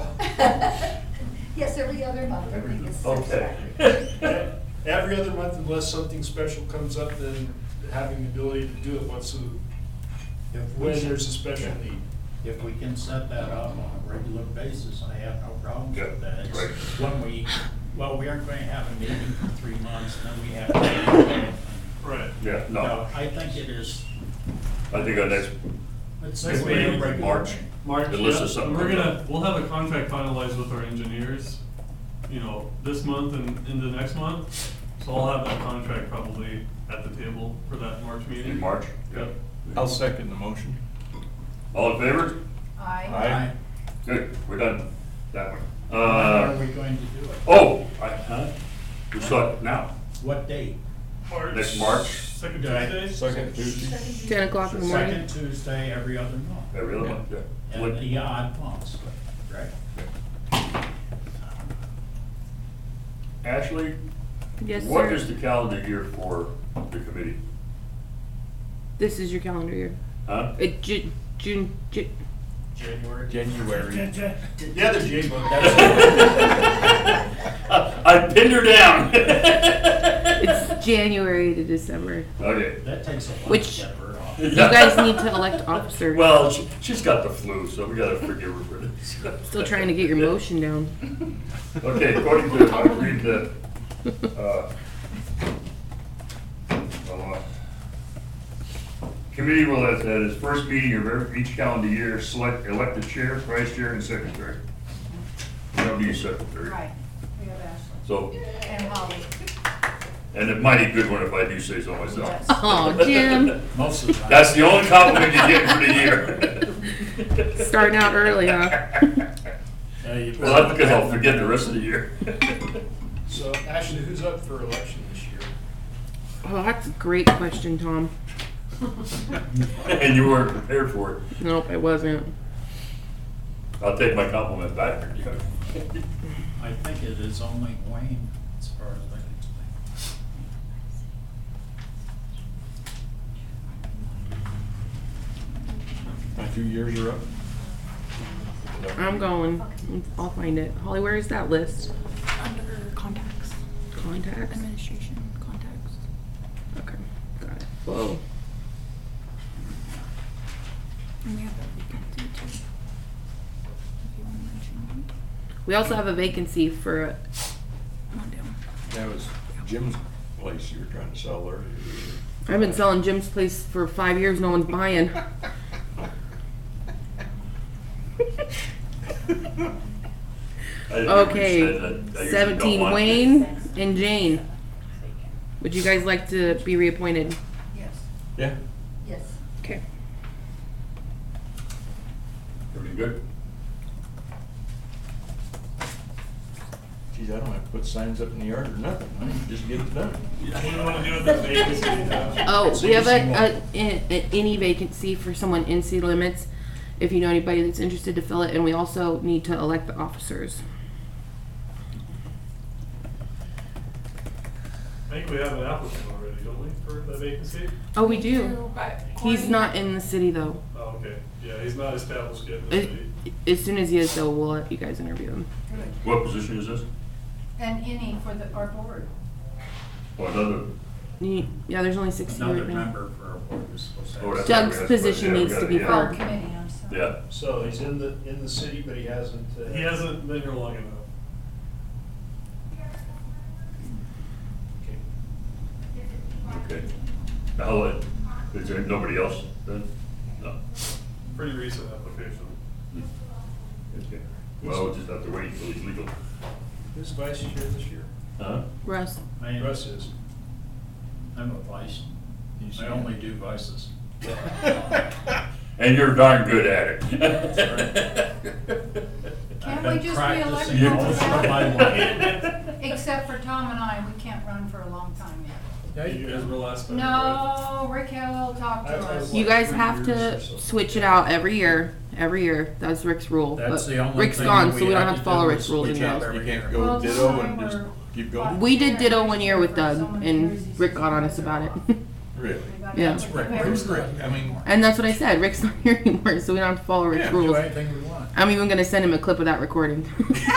[SPEAKER 3] Yes, every other month, I think it's
[SPEAKER 1] Okay.
[SPEAKER 7] Every other month, unless something special comes up, then having the ability to do it once when there's a special need.
[SPEAKER 2] If we can set that up on a regular basis, I have no problems
[SPEAKER 1] Yeah,
[SPEAKER 2] with that. It's
[SPEAKER 1] right.
[SPEAKER 2] When we aren't going to have a meeting for 3 months, and then we have to.
[SPEAKER 6] Right.
[SPEAKER 1] Yeah, no,
[SPEAKER 2] I think it is,
[SPEAKER 1] I think our next,
[SPEAKER 2] let's
[SPEAKER 1] next
[SPEAKER 2] say
[SPEAKER 1] meeting,
[SPEAKER 2] we're regular.
[SPEAKER 1] March.
[SPEAKER 6] March,
[SPEAKER 1] Unless
[SPEAKER 6] yeah.
[SPEAKER 1] there's something
[SPEAKER 6] We're
[SPEAKER 1] comes
[SPEAKER 6] gonna,
[SPEAKER 1] up.
[SPEAKER 6] we'll have a contract finalized with our engineers, you know, this month and into next month. So I'll have that contract probably at the table for that March meeting.
[SPEAKER 1] in March, yeah.
[SPEAKER 6] Yep.
[SPEAKER 9] I'll second the motion.
[SPEAKER 1] All in favor?
[SPEAKER 8] I.
[SPEAKER 1] Good, we're done, that one.
[SPEAKER 2] When are we going to do it?
[SPEAKER 1] We start now,
[SPEAKER 2] What date?
[SPEAKER 1] next March,
[SPEAKER 6] Second
[SPEAKER 2] Did I-
[SPEAKER 6] Tuesday?
[SPEAKER 9] Second Tuesday.
[SPEAKER 5] 10 o'clock in the morning?
[SPEAKER 2] Second Tuesday every other month.
[SPEAKER 1] every other month, yeah.
[SPEAKER 2] And
[SPEAKER 1] What-
[SPEAKER 2] the odd months, right?
[SPEAKER 1] Ashley,
[SPEAKER 5] Yes,
[SPEAKER 1] what
[SPEAKER 5] sir.
[SPEAKER 1] is the calendar year for the committee?
[SPEAKER 5] This is your calendar year.
[SPEAKER 1] Huh?
[SPEAKER 5] June,
[SPEAKER 7] January.
[SPEAKER 9] January.
[SPEAKER 7] The other J month.
[SPEAKER 1] I pinned her down.
[SPEAKER 5] it's January to December.
[SPEAKER 1] Okay.
[SPEAKER 2] That takes a while
[SPEAKER 5] Which-
[SPEAKER 2] to get her off.
[SPEAKER 5] You guys need to elect officers.
[SPEAKER 1] Well, she's got the flu, so we gotta forgive her for this.
[SPEAKER 5] Still trying to get your motion down.
[SPEAKER 1] Okay, according to, I read the, committee will at its first meeting of each calendar year, elect the chair, vice chair, and secretary. We don't need a secretary.
[SPEAKER 8] Right, we have Ashley.
[SPEAKER 1] So,
[SPEAKER 8] And Holly.
[SPEAKER 1] and a mighty good one if I do say so myself.
[SPEAKER 8] Yes.
[SPEAKER 5] Oh, Jim,
[SPEAKER 2] Most of the time.
[SPEAKER 1] That's the only compliment you get for the year.
[SPEAKER 5] starting out early, huh?
[SPEAKER 1] Well, that's because I'll forget the rest of the year.
[SPEAKER 7] So, Ashley, who's up for election this year?
[SPEAKER 5] Oh, that's a great question, Tom.
[SPEAKER 1] And you weren't prepared for it.
[SPEAKER 5] Nope, I wasn't.
[SPEAKER 1] I'll take my compliment back.
[SPEAKER 2] I think it is only Wayne, as far as I can say.
[SPEAKER 9] My 2 years are up.
[SPEAKER 5] I'm going. I'll find it. Holly, where is that list?
[SPEAKER 10] Under contacts,
[SPEAKER 5] Contacts?
[SPEAKER 10] administration, contacts.
[SPEAKER 5] Okay, got it. Whoa.
[SPEAKER 10] And we have a vacancy too. If you want to mention
[SPEAKER 5] We also have a vacancy for,
[SPEAKER 10] it. Come on down.
[SPEAKER 9] That was Jim's place you were trying to sell earlier.
[SPEAKER 5] I've been selling Jim's place for 5 years, no one's buying. Okay, 17 Wayne and Jane. Would you guys like to be reappointed?
[SPEAKER 8] Yes.
[SPEAKER 9] Yeah.
[SPEAKER 3] Yes.
[SPEAKER 5] Okay.
[SPEAKER 1] Everything good?
[SPEAKER 9] Geez, I don't have to put signs up in the yard or nothing. I can just get it done.
[SPEAKER 6] What do you wanna do with the vacancy?
[SPEAKER 5] Oh, we have any vacancy for someone in city limits. If you know anybody that's interested to fill it, and we also need to elect the officers.
[SPEAKER 6] I think we have an applicant already, don't we, for the vacancy?
[SPEAKER 5] Oh, we do.
[SPEAKER 8] But
[SPEAKER 5] He's not in the city though.
[SPEAKER 6] Oh, okay. Yeah, he's not established yet in the
[SPEAKER 5] As,
[SPEAKER 6] city.
[SPEAKER 5] as soon as he is though, we'll let you guys interview him.
[SPEAKER 1] What position is this?
[SPEAKER 8] And any for our board.
[SPEAKER 1] Oh, another,
[SPEAKER 5] Yeah, there's only 6
[SPEAKER 2] Another
[SPEAKER 5] right now.
[SPEAKER 2] member for a board is supposed to
[SPEAKER 1] Oh,
[SPEAKER 2] have.
[SPEAKER 1] that's-
[SPEAKER 5] Doug's position
[SPEAKER 1] Yeah, we
[SPEAKER 5] needs to
[SPEAKER 1] gotta-
[SPEAKER 5] be
[SPEAKER 1] yeah.
[SPEAKER 8] Oh,
[SPEAKER 5] filled.
[SPEAKER 8] committee, I'm sorry.
[SPEAKER 1] yeah.
[SPEAKER 7] So he's in the city, but he hasn't.
[SPEAKER 6] He hasn't been here long enough.
[SPEAKER 7] Okay.
[SPEAKER 1] Okay. Now, is there nobody else then? No.
[SPEAKER 6] Pretty recent application.
[SPEAKER 1] Okay. Well, we'll just have to wait until he's legal.
[SPEAKER 7] Who's vice chair this year?
[SPEAKER 1] Huh?
[SPEAKER 5] Russ.
[SPEAKER 7] Russ is.
[SPEAKER 2] I'm a vice. I only do vices.
[SPEAKER 1] And you're darn good at it.
[SPEAKER 8] Can't
[SPEAKER 2] I've
[SPEAKER 8] we
[SPEAKER 2] been
[SPEAKER 8] just
[SPEAKER 2] practicing
[SPEAKER 8] re-elect
[SPEAKER 2] most
[SPEAKER 8] one?
[SPEAKER 2] of my life.
[SPEAKER 8] Except for Tom and I, we can't run for a long time yet.
[SPEAKER 2] Yeah,
[SPEAKER 6] You
[SPEAKER 2] you
[SPEAKER 6] guys
[SPEAKER 2] can.
[SPEAKER 6] were last time.
[SPEAKER 8] No, Rick Hill talked to us.
[SPEAKER 5] You guys have
[SPEAKER 7] 3 years
[SPEAKER 5] to
[SPEAKER 7] or so.
[SPEAKER 5] switch it out every year. Every year. That's Rick's rule.
[SPEAKER 2] That's
[SPEAKER 5] But
[SPEAKER 2] the only
[SPEAKER 5] Rick's
[SPEAKER 2] thing
[SPEAKER 5] gone,
[SPEAKER 2] we
[SPEAKER 5] so we don't
[SPEAKER 2] have
[SPEAKER 5] have
[SPEAKER 2] to
[SPEAKER 5] to follow
[SPEAKER 2] do
[SPEAKER 5] Rick's
[SPEAKER 2] is
[SPEAKER 5] rules
[SPEAKER 2] switch out
[SPEAKER 5] anymore.
[SPEAKER 2] every
[SPEAKER 9] You can't
[SPEAKER 2] year.
[SPEAKER 9] go
[SPEAKER 8] Well,
[SPEAKER 9] ditto
[SPEAKER 8] this
[SPEAKER 9] and
[SPEAKER 8] time
[SPEAKER 9] just
[SPEAKER 8] we're-
[SPEAKER 9] keep going?
[SPEAKER 5] We did ditto one year with
[SPEAKER 8] So
[SPEAKER 5] Doug,
[SPEAKER 8] many
[SPEAKER 5] and
[SPEAKER 8] jerseys
[SPEAKER 5] Rick
[SPEAKER 8] to
[SPEAKER 5] got on
[SPEAKER 8] keep
[SPEAKER 5] us
[SPEAKER 8] it
[SPEAKER 5] about it.
[SPEAKER 8] off.
[SPEAKER 9] Really?
[SPEAKER 8] We got
[SPEAKER 5] Yeah.
[SPEAKER 8] to
[SPEAKER 2] It's
[SPEAKER 8] keep
[SPEAKER 2] Rick.
[SPEAKER 8] everything.
[SPEAKER 2] Rick's Rick.
[SPEAKER 9] I mean,
[SPEAKER 5] And that's what I said. Rick's not here anymore, so we don't have to follow Rick's
[SPEAKER 9] Yeah,
[SPEAKER 2] Do
[SPEAKER 5] rules.
[SPEAKER 2] anything we want.
[SPEAKER 5] I'm even gonna send him a clip of that recording.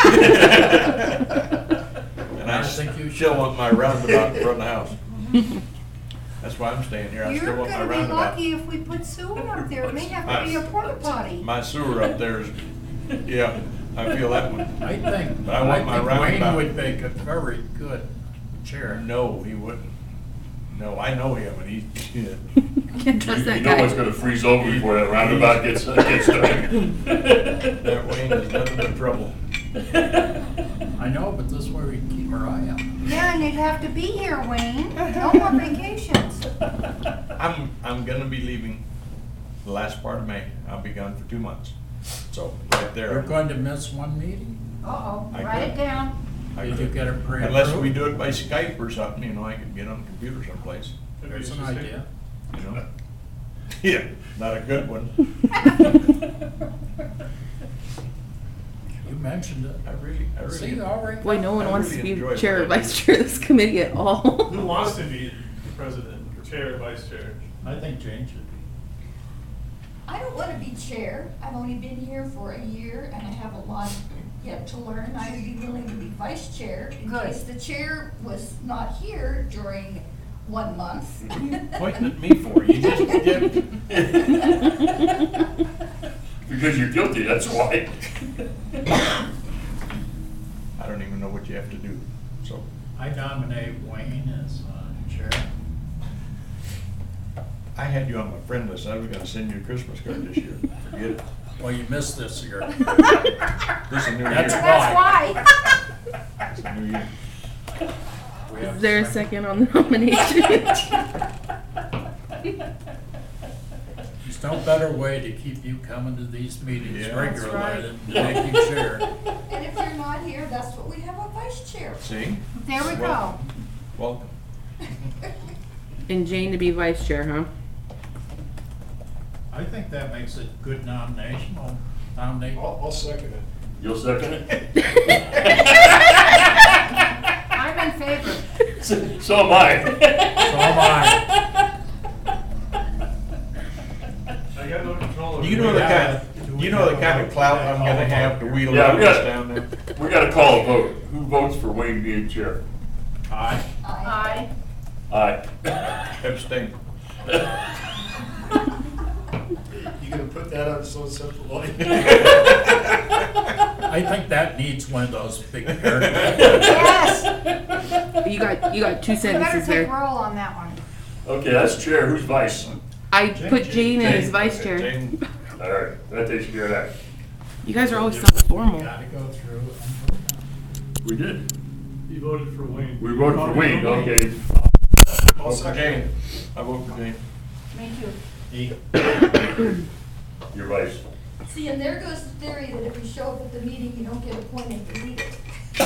[SPEAKER 9] And I
[SPEAKER 2] I think you
[SPEAKER 9] still
[SPEAKER 2] should.
[SPEAKER 9] want my roundabout in front of the house. That's why I'm staying here. I
[SPEAKER 8] You're
[SPEAKER 9] still want my
[SPEAKER 8] gonna be
[SPEAKER 9] roundabout.
[SPEAKER 8] lucky if we put sewer up there. It may have to be a porta potty.
[SPEAKER 9] My sewer up there is, yeah, I feel that one.
[SPEAKER 2] I think,
[SPEAKER 9] But I want my
[SPEAKER 2] Wayne
[SPEAKER 9] roundabout.
[SPEAKER 2] would make a very good chair.
[SPEAKER 9] No, he wouldn't. No, I know him and he, yeah.
[SPEAKER 5] Can't trust
[SPEAKER 1] You
[SPEAKER 5] that
[SPEAKER 1] know what's
[SPEAKER 5] guy.
[SPEAKER 1] gonna freeze over before that roundabout gets done.
[SPEAKER 9] That Wayne is nothing but trouble.
[SPEAKER 2] I know, but this way we can keep our eye out.
[SPEAKER 8] Yeah, and you'd have to be here, Wayne. No more vacations.
[SPEAKER 9] I'm gonna be leaving the last part of May. I'll be gone for 2 months. So, right there.
[SPEAKER 2] You're going to miss one meeting?
[SPEAKER 8] Uh-oh,
[SPEAKER 9] I
[SPEAKER 8] write
[SPEAKER 9] could.
[SPEAKER 8] it down.
[SPEAKER 9] I
[SPEAKER 2] Did you
[SPEAKER 9] could.
[SPEAKER 2] get it pre-approved?
[SPEAKER 9] Unless we do it by Skype or something, you know, I can get on the computer someplace,
[SPEAKER 6] Could be
[SPEAKER 2] There's an
[SPEAKER 6] interesting.
[SPEAKER 2] idea.
[SPEAKER 9] you know? Yeah, not a good one.
[SPEAKER 2] You mentioned it.
[SPEAKER 9] I really.
[SPEAKER 2] See, all right.
[SPEAKER 5] Boy, no one
[SPEAKER 9] I
[SPEAKER 5] wants
[SPEAKER 9] really
[SPEAKER 5] to be
[SPEAKER 9] enjoy
[SPEAKER 5] chair or
[SPEAKER 9] what I
[SPEAKER 5] vice
[SPEAKER 9] do.
[SPEAKER 5] chair of this committee at all.
[SPEAKER 6] Who wants to be the president, chair, vice chair?
[SPEAKER 2] I think Jane should be.
[SPEAKER 3] I don't want to be chair. I've only been here for a year and I have a lot yet to learn. I would be willing to be vice chair in
[SPEAKER 8] Good.
[SPEAKER 3] case the chair was not here during 1 month.
[SPEAKER 9] Pointing at me for, you just get.
[SPEAKER 1] Because you're guilty, that's why.
[SPEAKER 9] I don't even know what you have to do, so.
[SPEAKER 2] I nominate Wayne as chair.
[SPEAKER 9] I had you on my friend list, I was gonna send you a Christmas card this year, forget it.
[SPEAKER 2] Well, you missed this year.
[SPEAKER 9] This is a new year.
[SPEAKER 2] That's
[SPEAKER 8] That's why.
[SPEAKER 9] It's a new year.
[SPEAKER 2] We have
[SPEAKER 5] Is there a second on the nomination?
[SPEAKER 2] There's no better way to keep you coming to these meetings
[SPEAKER 9] Yeah.
[SPEAKER 8] That's
[SPEAKER 2] regularly
[SPEAKER 8] right.
[SPEAKER 2] than to make you chair.
[SPEAKER 3] And if you're not here, that's what we have a vice chair.
[SPEAKER 9] See?
[SPEAKER 8] There we go.
[SPEAKER 9] Welcome. Welcome.
[SPEAKER 5] And Jane to be vice chair, huh?
[SPEAKER 2] I think that makes a good nomination. I'll nominate.
[SPEAKER 7] I'll second it.
[SPEAKER 1] You'll second it?
[SPEAKER 8] I'm in favor.
[SPEAKER 1] So am I.
[SPEAKER 2] So am I.
[SPEAKER 6] I got no control over
[SPEAKER 9] You know the
[SPEAKER 2] have
[SPEAKER 9] kind,
[SPEAKER 2] a- do we
[SPEAKER 9] you know the
[SPEAKER 2] have
[SPEAKER 9] kind
[SPEAKER 2] a
[SPEAKER 9] of clout
[SPEAKER 2] vote?
[SPEAKER 9] I'm gonna have to wheel
[SPEAKER 1] Yeah,
[SPEAKER 9] all
[SPEAKER 1] we
[SPEAKER 9] this
[SPEAKER 1] got-
[SPEAKER 9] down there?
[SPEAKER 1] We gotta call a vote. Who votes for Wayne being chair?
[SPEAKER 2] Aye.
[SPEAKER 8] Aye.
[SPEAKER 1] Aye.
[SPEAKER 9] Abstain.
[SPEAKER 7] You gonna put that on so simple line?
[SPEAKER 2] I think that needs one of those big paragraphs.
[SPEAKER 8] Yes.
[SPEAKER 5] You got 2
[SPEAKER 8] You better
[SPEAKER 5] sentences
[SPEAKER 8] take
[SPEAKER 5] there.
[SPEAKER 8] roll on that one.
[SPEAKER 1] Okay, that's chair. Who's vice?
[SPEAKER 5] I put Jane in as vice
[SPEAKER 9] Okay,
[SPEAKER 5] chair.
[SPEAKER 9] Jane.
[SPEAKER 1] All right, that takes care of that.
[SPEAKER 5] You guys are always so
[SPEAKER 2] You
[SPEAKER 5] formal.
[SPEAKER 2] gotta go through and vote.
[SPEAKER 1] We did.
[SPEAKER 6] You voted for Wayne.
[SPEAKER 1] We voted for Wayne, okay.
[SPEAKER 7] I'll
[SPEAKER 9] Vote for
[SPEAKER 7] second
[SPEAKER 9] Jane.
[SPEAKER 7] it.
[SPEAKER 9] I vote for Jane.
[SPEAKER 8] Me too.
[SPEAKER 1] You're vice.
[SPEAKER 3] See, and there goes the theory that if you show up at the meeting, you don't get appointed to lead it.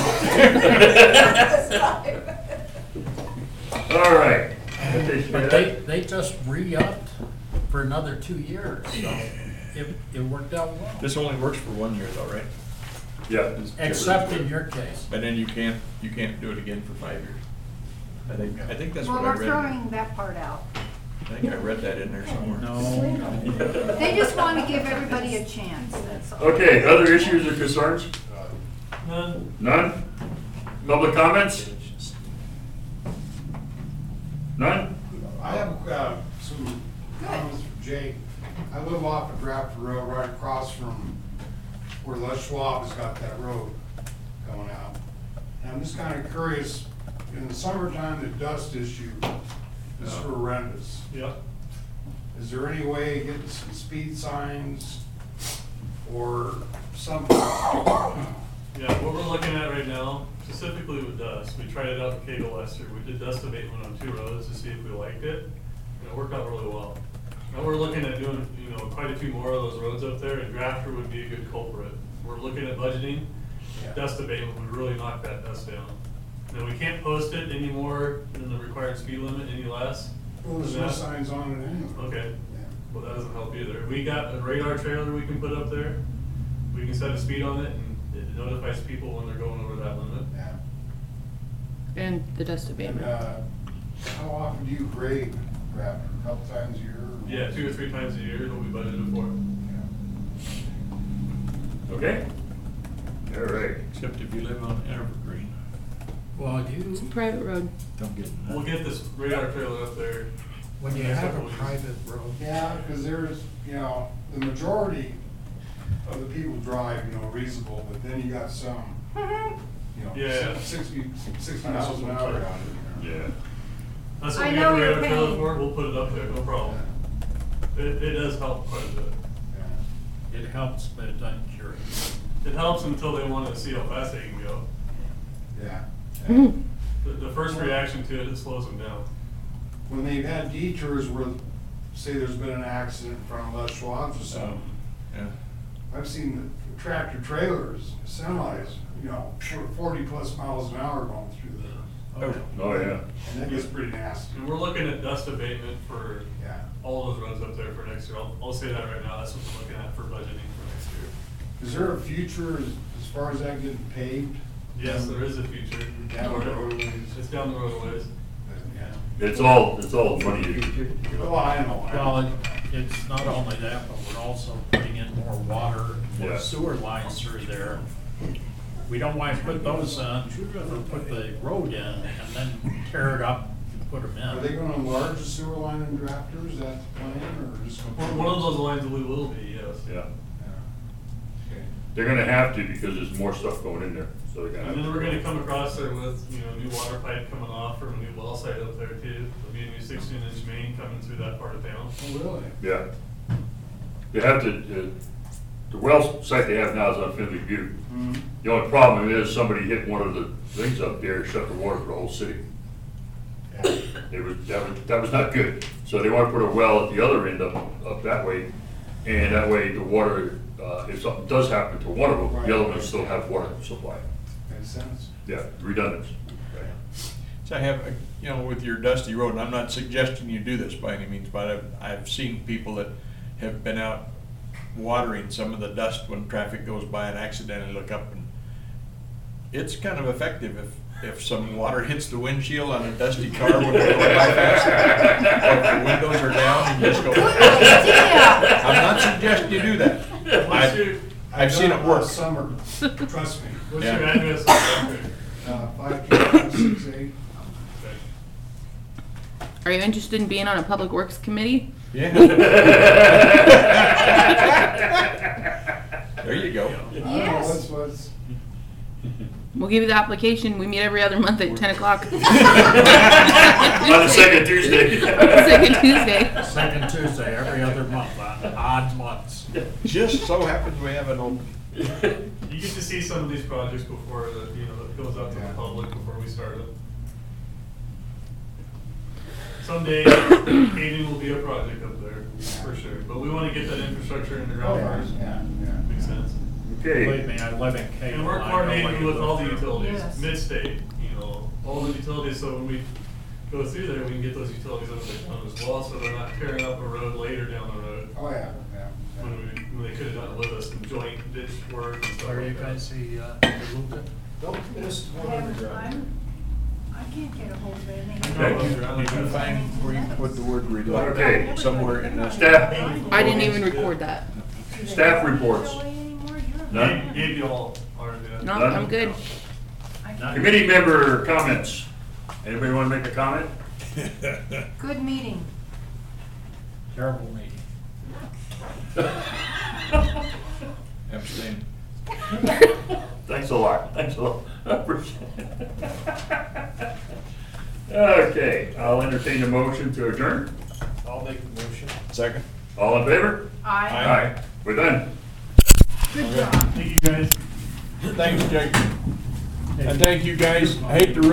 [SPEAKER 1] All right. That takes care of
[SPEAKER 2] But
[SPEAKER 1] that.
[SPEAKER 2] they just re-upped for another 2 years, so it worked out well.
[SPEAKER 9] This only works for 1 year though, right?
[SPEAKER 1] Yeah.
[SPEAKER 2] Except in your case.
[SPEAKER 9] And then you can't do it again for 5 years. I think that's
[SPEAKER 8] Well,
[SPEAKER 9] what I
[SPEAKER 8] we're
[SPEAKER 9] read.
[SPEAKER 8] throwing that part out.
[SPEAKER 9] I think I read that in there somewhere.
[SPEAKER 2] No.
[SPEAKER 8] They just want to give everybody a chance, that's all.
[SPEAKER 1] Okay, other issues or concerns?
[SPEAKER 6] None?
[SPEAKER 1] None? Public comments? None?
[SPEAKER 11] I have some comments for Jake. I live off of Draft Road, right across from where Les Schwab has got that road going out. And I'm just kind of curious, in the summertime, the dust issue is horrendous.
[SPEAKER 6] Yep.
[SPEAKER 11] Is there any way of getting some speed signs or something?
[SPEAKER 6] Yeah, what we're looking at right now, specifically with dust, we tried it out in Cagle Lester. We did dust abatement on 2 roads to see if we liked it, and it worked out really well. Now we're looking at doing, quite a few more of those roads up there, and Drafter would be a good culprit. We're looking at budgeting. Dust abatement would really knock that dust down. Now, we can't post it any more than the required speed limit, any less.
[SPEAKER 11] Well, there's no signs on it anyway.
[SPEAKER 6] Okay,
[SPEAKER 11] Yeah.
[SPEAKER 6] well, that doesn't help either. We got a radar trailer we can put up there. We can set a speed on it, and it notifies people when they're going over that limit.
[SPEAKER 11] Yeah.
[SPEAKER 5] And the dust
[SPEAKER 11] And,
[SPEAKER 5] abatement.
[SPEAKER 11] how often do you grade Draft? A couple times a year? or-
[SPEAKER 6] Yeah, 2 or 3 times a year is what we budgeted for.
[SPEAKER 11] Yeah.
[SPEAKER 1] Okay? All right.
[SPEAKER 9] Except if you live on Evergreen.
[SPEAKER 2] Well,
[SPEAKER 5] It's a
[SPEAKER 2] you,
[SPEAKER 5] private road.
[SPEAKER 9] Don't get.
[SPEAKER 6] We'll get this radar trailer up there.
[SPEAKER 2] when you
[SPEAKER 6] next
[SPEAKER 2] have
[SPEAKER 6] couple
[SPEAKER 2] a
[SPEAKER 6] weeks.
[SPEAKER 2] private road,
[SPEAKER 11] Yeah, because there's, the majority of the people drive, reasonable, but then you got some,
[SPEAKER 6] Yeah.
[SPEAKER 11] 60 miles an hour out here.
[SPEAKER 1] Yeah.
[SPEAKER 6] That's what
[SPEAKER 8] I
[SPEAKER 6] we
[SPEAKER 8] know
[SPEAKER 6] have the
[SPEAKER 8] you're
[SPEAKER 6] radar trailer
[SPEAKER 8] paying.
[SPEAKER 6] for, we'll put it up there, no problem. It does help quite a bit.
[SPEAKER 11] Yeah.
[SPEAKER 2] it helps, but it doesn't cure it.
[SPEAKER 6] It helps until they want to see how fast they can go.
[SPEAKER 11] Yeah.
[SPEAKER 5] Mhm.
[SPEAKER 6] The first reaction to it slows them down.
[SPEAKER 11] When they've had detours where, say there's been an accident in front of Les Schwab's or something,
[SPEAKER 9] Yeah.
[SPEAKER 11] I've seen the tractor trailers, semis, 40+ miles an hour going through there.
[SPEAKER 1] Oh, yeah.
[SPEAKER 11] And that gets pretty nasty.
[SPEAKER 6] And we're looking at dust abatement for
[SPEAKER 11] Yeah.
[SPEAKER 6] all those roads up there for next year. I'll say that right now, that's what we're looking at for budgeting for next year.
[SPEAKER 11] Is there a future as far as that getting paved?
[SPEAKER 6] Yes, there is a future.
[SPEAKER 11] Down the roadways?
[SPEAKER 6] It's down the roadways.
[SPEAKER 11] Yeah.
[SPEAKER 1] It's all money issue.
[SPEAKER 11] Oh, I know.
[SPEAKER 2] Well, it's not only that, but we're also putting in more water,
[SPEAKER 1] Yeah.
[SPEAKER 2] more sewer lines through there. We don't want to put those in, or put the road in, and then tear it up and put them
[SPEAKER 11] Are they
[SPEAKER 2] in.
[SPEAKER 11] gonna enlarge the sewer line in Drafter, is that the plan, or just gonna?
[SPEAKER 6] One of those lines we will be, yes.
[SPEAKER 1] Yeah.
[SPEAKER 11] Yeah. Okay.
[SPEAKER 1] They're gonna have to because there's more stuff going in there, so they're gonna have
[SPEAKER 6] And
[SPEAKER 1] to.
[SPEAKER 6] then we're gonna come across there with, new water pipe coming off from a new well site up there too. There'll be a new 16-inch main coming through that part of town.
[SPEAKER 11] Oh, really?
[SPEAKER 1] Yeah. They have to, the well site they have now is on Finley Butte.
[SPEAKER 11] Mm-hmm.
[SPEAKER 1] The only problem is somebody hit one of the things up there, shut the water for the whole city.
[SPEAKER 11] Yeah.
[SPEAKER 1] That was not good. So they want to put a well at the other end up that way. And that way the water, if something does happen to one of them, the other ones still have water supply.
[SPEAKER 11] Makes sense.
[SPEAKER 1] Yeah, redundancy.
[SPEAKER 9] So I have, with your dusty road, and I'm not suggesting you do this by any means, but I've seen people that have been out watering some of the dust when traffic goes by and accidentally look up, and it's kind of effective if some water hits the windshield on a dusty car when they're going by fast, or if the windows are down and you just go.
[SPEAKER 8] Good idea.
[SPEAKER 9] I'm not suggesting you do that.
[SPEAKER 6] What's your,
[SPEAKER 9] I've seen it
[SPEAKER 11] done
[SPEAKER 9] work.
[SPEAKER 11] last summer, trust me.
[SPEAKER 6] what's
[SPEAKER 9] Yeah.
[SPEAKER 6] your address? Okay.
[SPEAKER 11] 52568.
[SPEAKER 5] Are you interested in being on a public works committee?
[SPEAKER 9] Yeah. There you go.
[SPEAKER 11] I don't know,
[SPEAKER 8] Yes.
[SPEAKER 11] what's,
[SPEAKER 5] We'll give you the application. We meet every other month at 10 o'clock.
[SPEAKER 1] On the second Tuesday.
[SPEAKER 5] Second Tuesday.
[SPEAKER 2] Second Tuesday, every other month, on odd months.
[SPEAKER 9] Just so happens we have an open.
[SPEAKER 6] You get to see some of these projects before it goes out to the
[SPEAKER 11] Yeah.
[SPEAKER 6] public before we start it. Someday, paving will be a project up there, for sure, but we wanna get that infrastructure in the
[SPEAKER 11] oh,
[SPEAKER 6] ground first.
[SPEAKER 11] yeah, yeah.
[SPEAKER 6] Makes sense.
[SPEAKER 2] Believe
[SPEAKER 1] Okay,
[SPEAKER 2] me, I live in Cape.
[SPEAKER 6] And we're coordinating with all the utilities,
[SPEAKER 8] Yes.
[SPEAKER 6] mid-state, all the utilities, so when we go through there, we can get those utilities under the ground as well, so they're not tearing up a road later down the road.
[SPEAKER 11] Oh, yeah, yeah.
[SPEAKER 6] When they could have done it with us, and joint ditch work and stuff
[SPEAKER 2] Are you
[SPEAKER 6] like
[SPEAKER 2] gonna
[SPEAKER 6] that.
[SPEAKER 2] see, moved it?
[SPEAKER 7] Don't miss one
[SPEAKER 8] I'm,
[SPEAKER 7] underground.
[SPEAKER 8] I can't get a hold of any.
[SPEAKER 1] Okay.
[SPEAKER 9] You can find where you put the word reload.
[SPEAKER 1] Okay.
[SPEAKER 9] Somewhere in this.
[SPEAKER 1] Staff,
[SPEAKER 5] I didn't even record that.
[SPEAKER 1] staff reports. None?
[SPEAKER 6] Gave you all already.
[SPEAKER 5] No, I'm good.
[SPEAKER 1] Committee member comments. Anybody want to make a comment?
[SPEAKER 8] Good meeting.
[SPEAKER 2] Terrible meeting.
[SPEAKER 9] Abstain.
[SPEAKER 1] Thanks a lot, thanks a lot. I appreciate it. Okay, I'll entertain a motion to adjourn.
[SPEAKER 7] I'll make the motion.
[SPEAKER 9] Second?
[SPEAKER 1] All in favor?
[SPEAKER 8] I,
[SPEAKER 1] We're done.
[SPEAKER 8] good job.
[SPEAKER 6] Thank you, guys.
[SPEAKER 9] Thanks, Jake. And thank you, guys. I hate to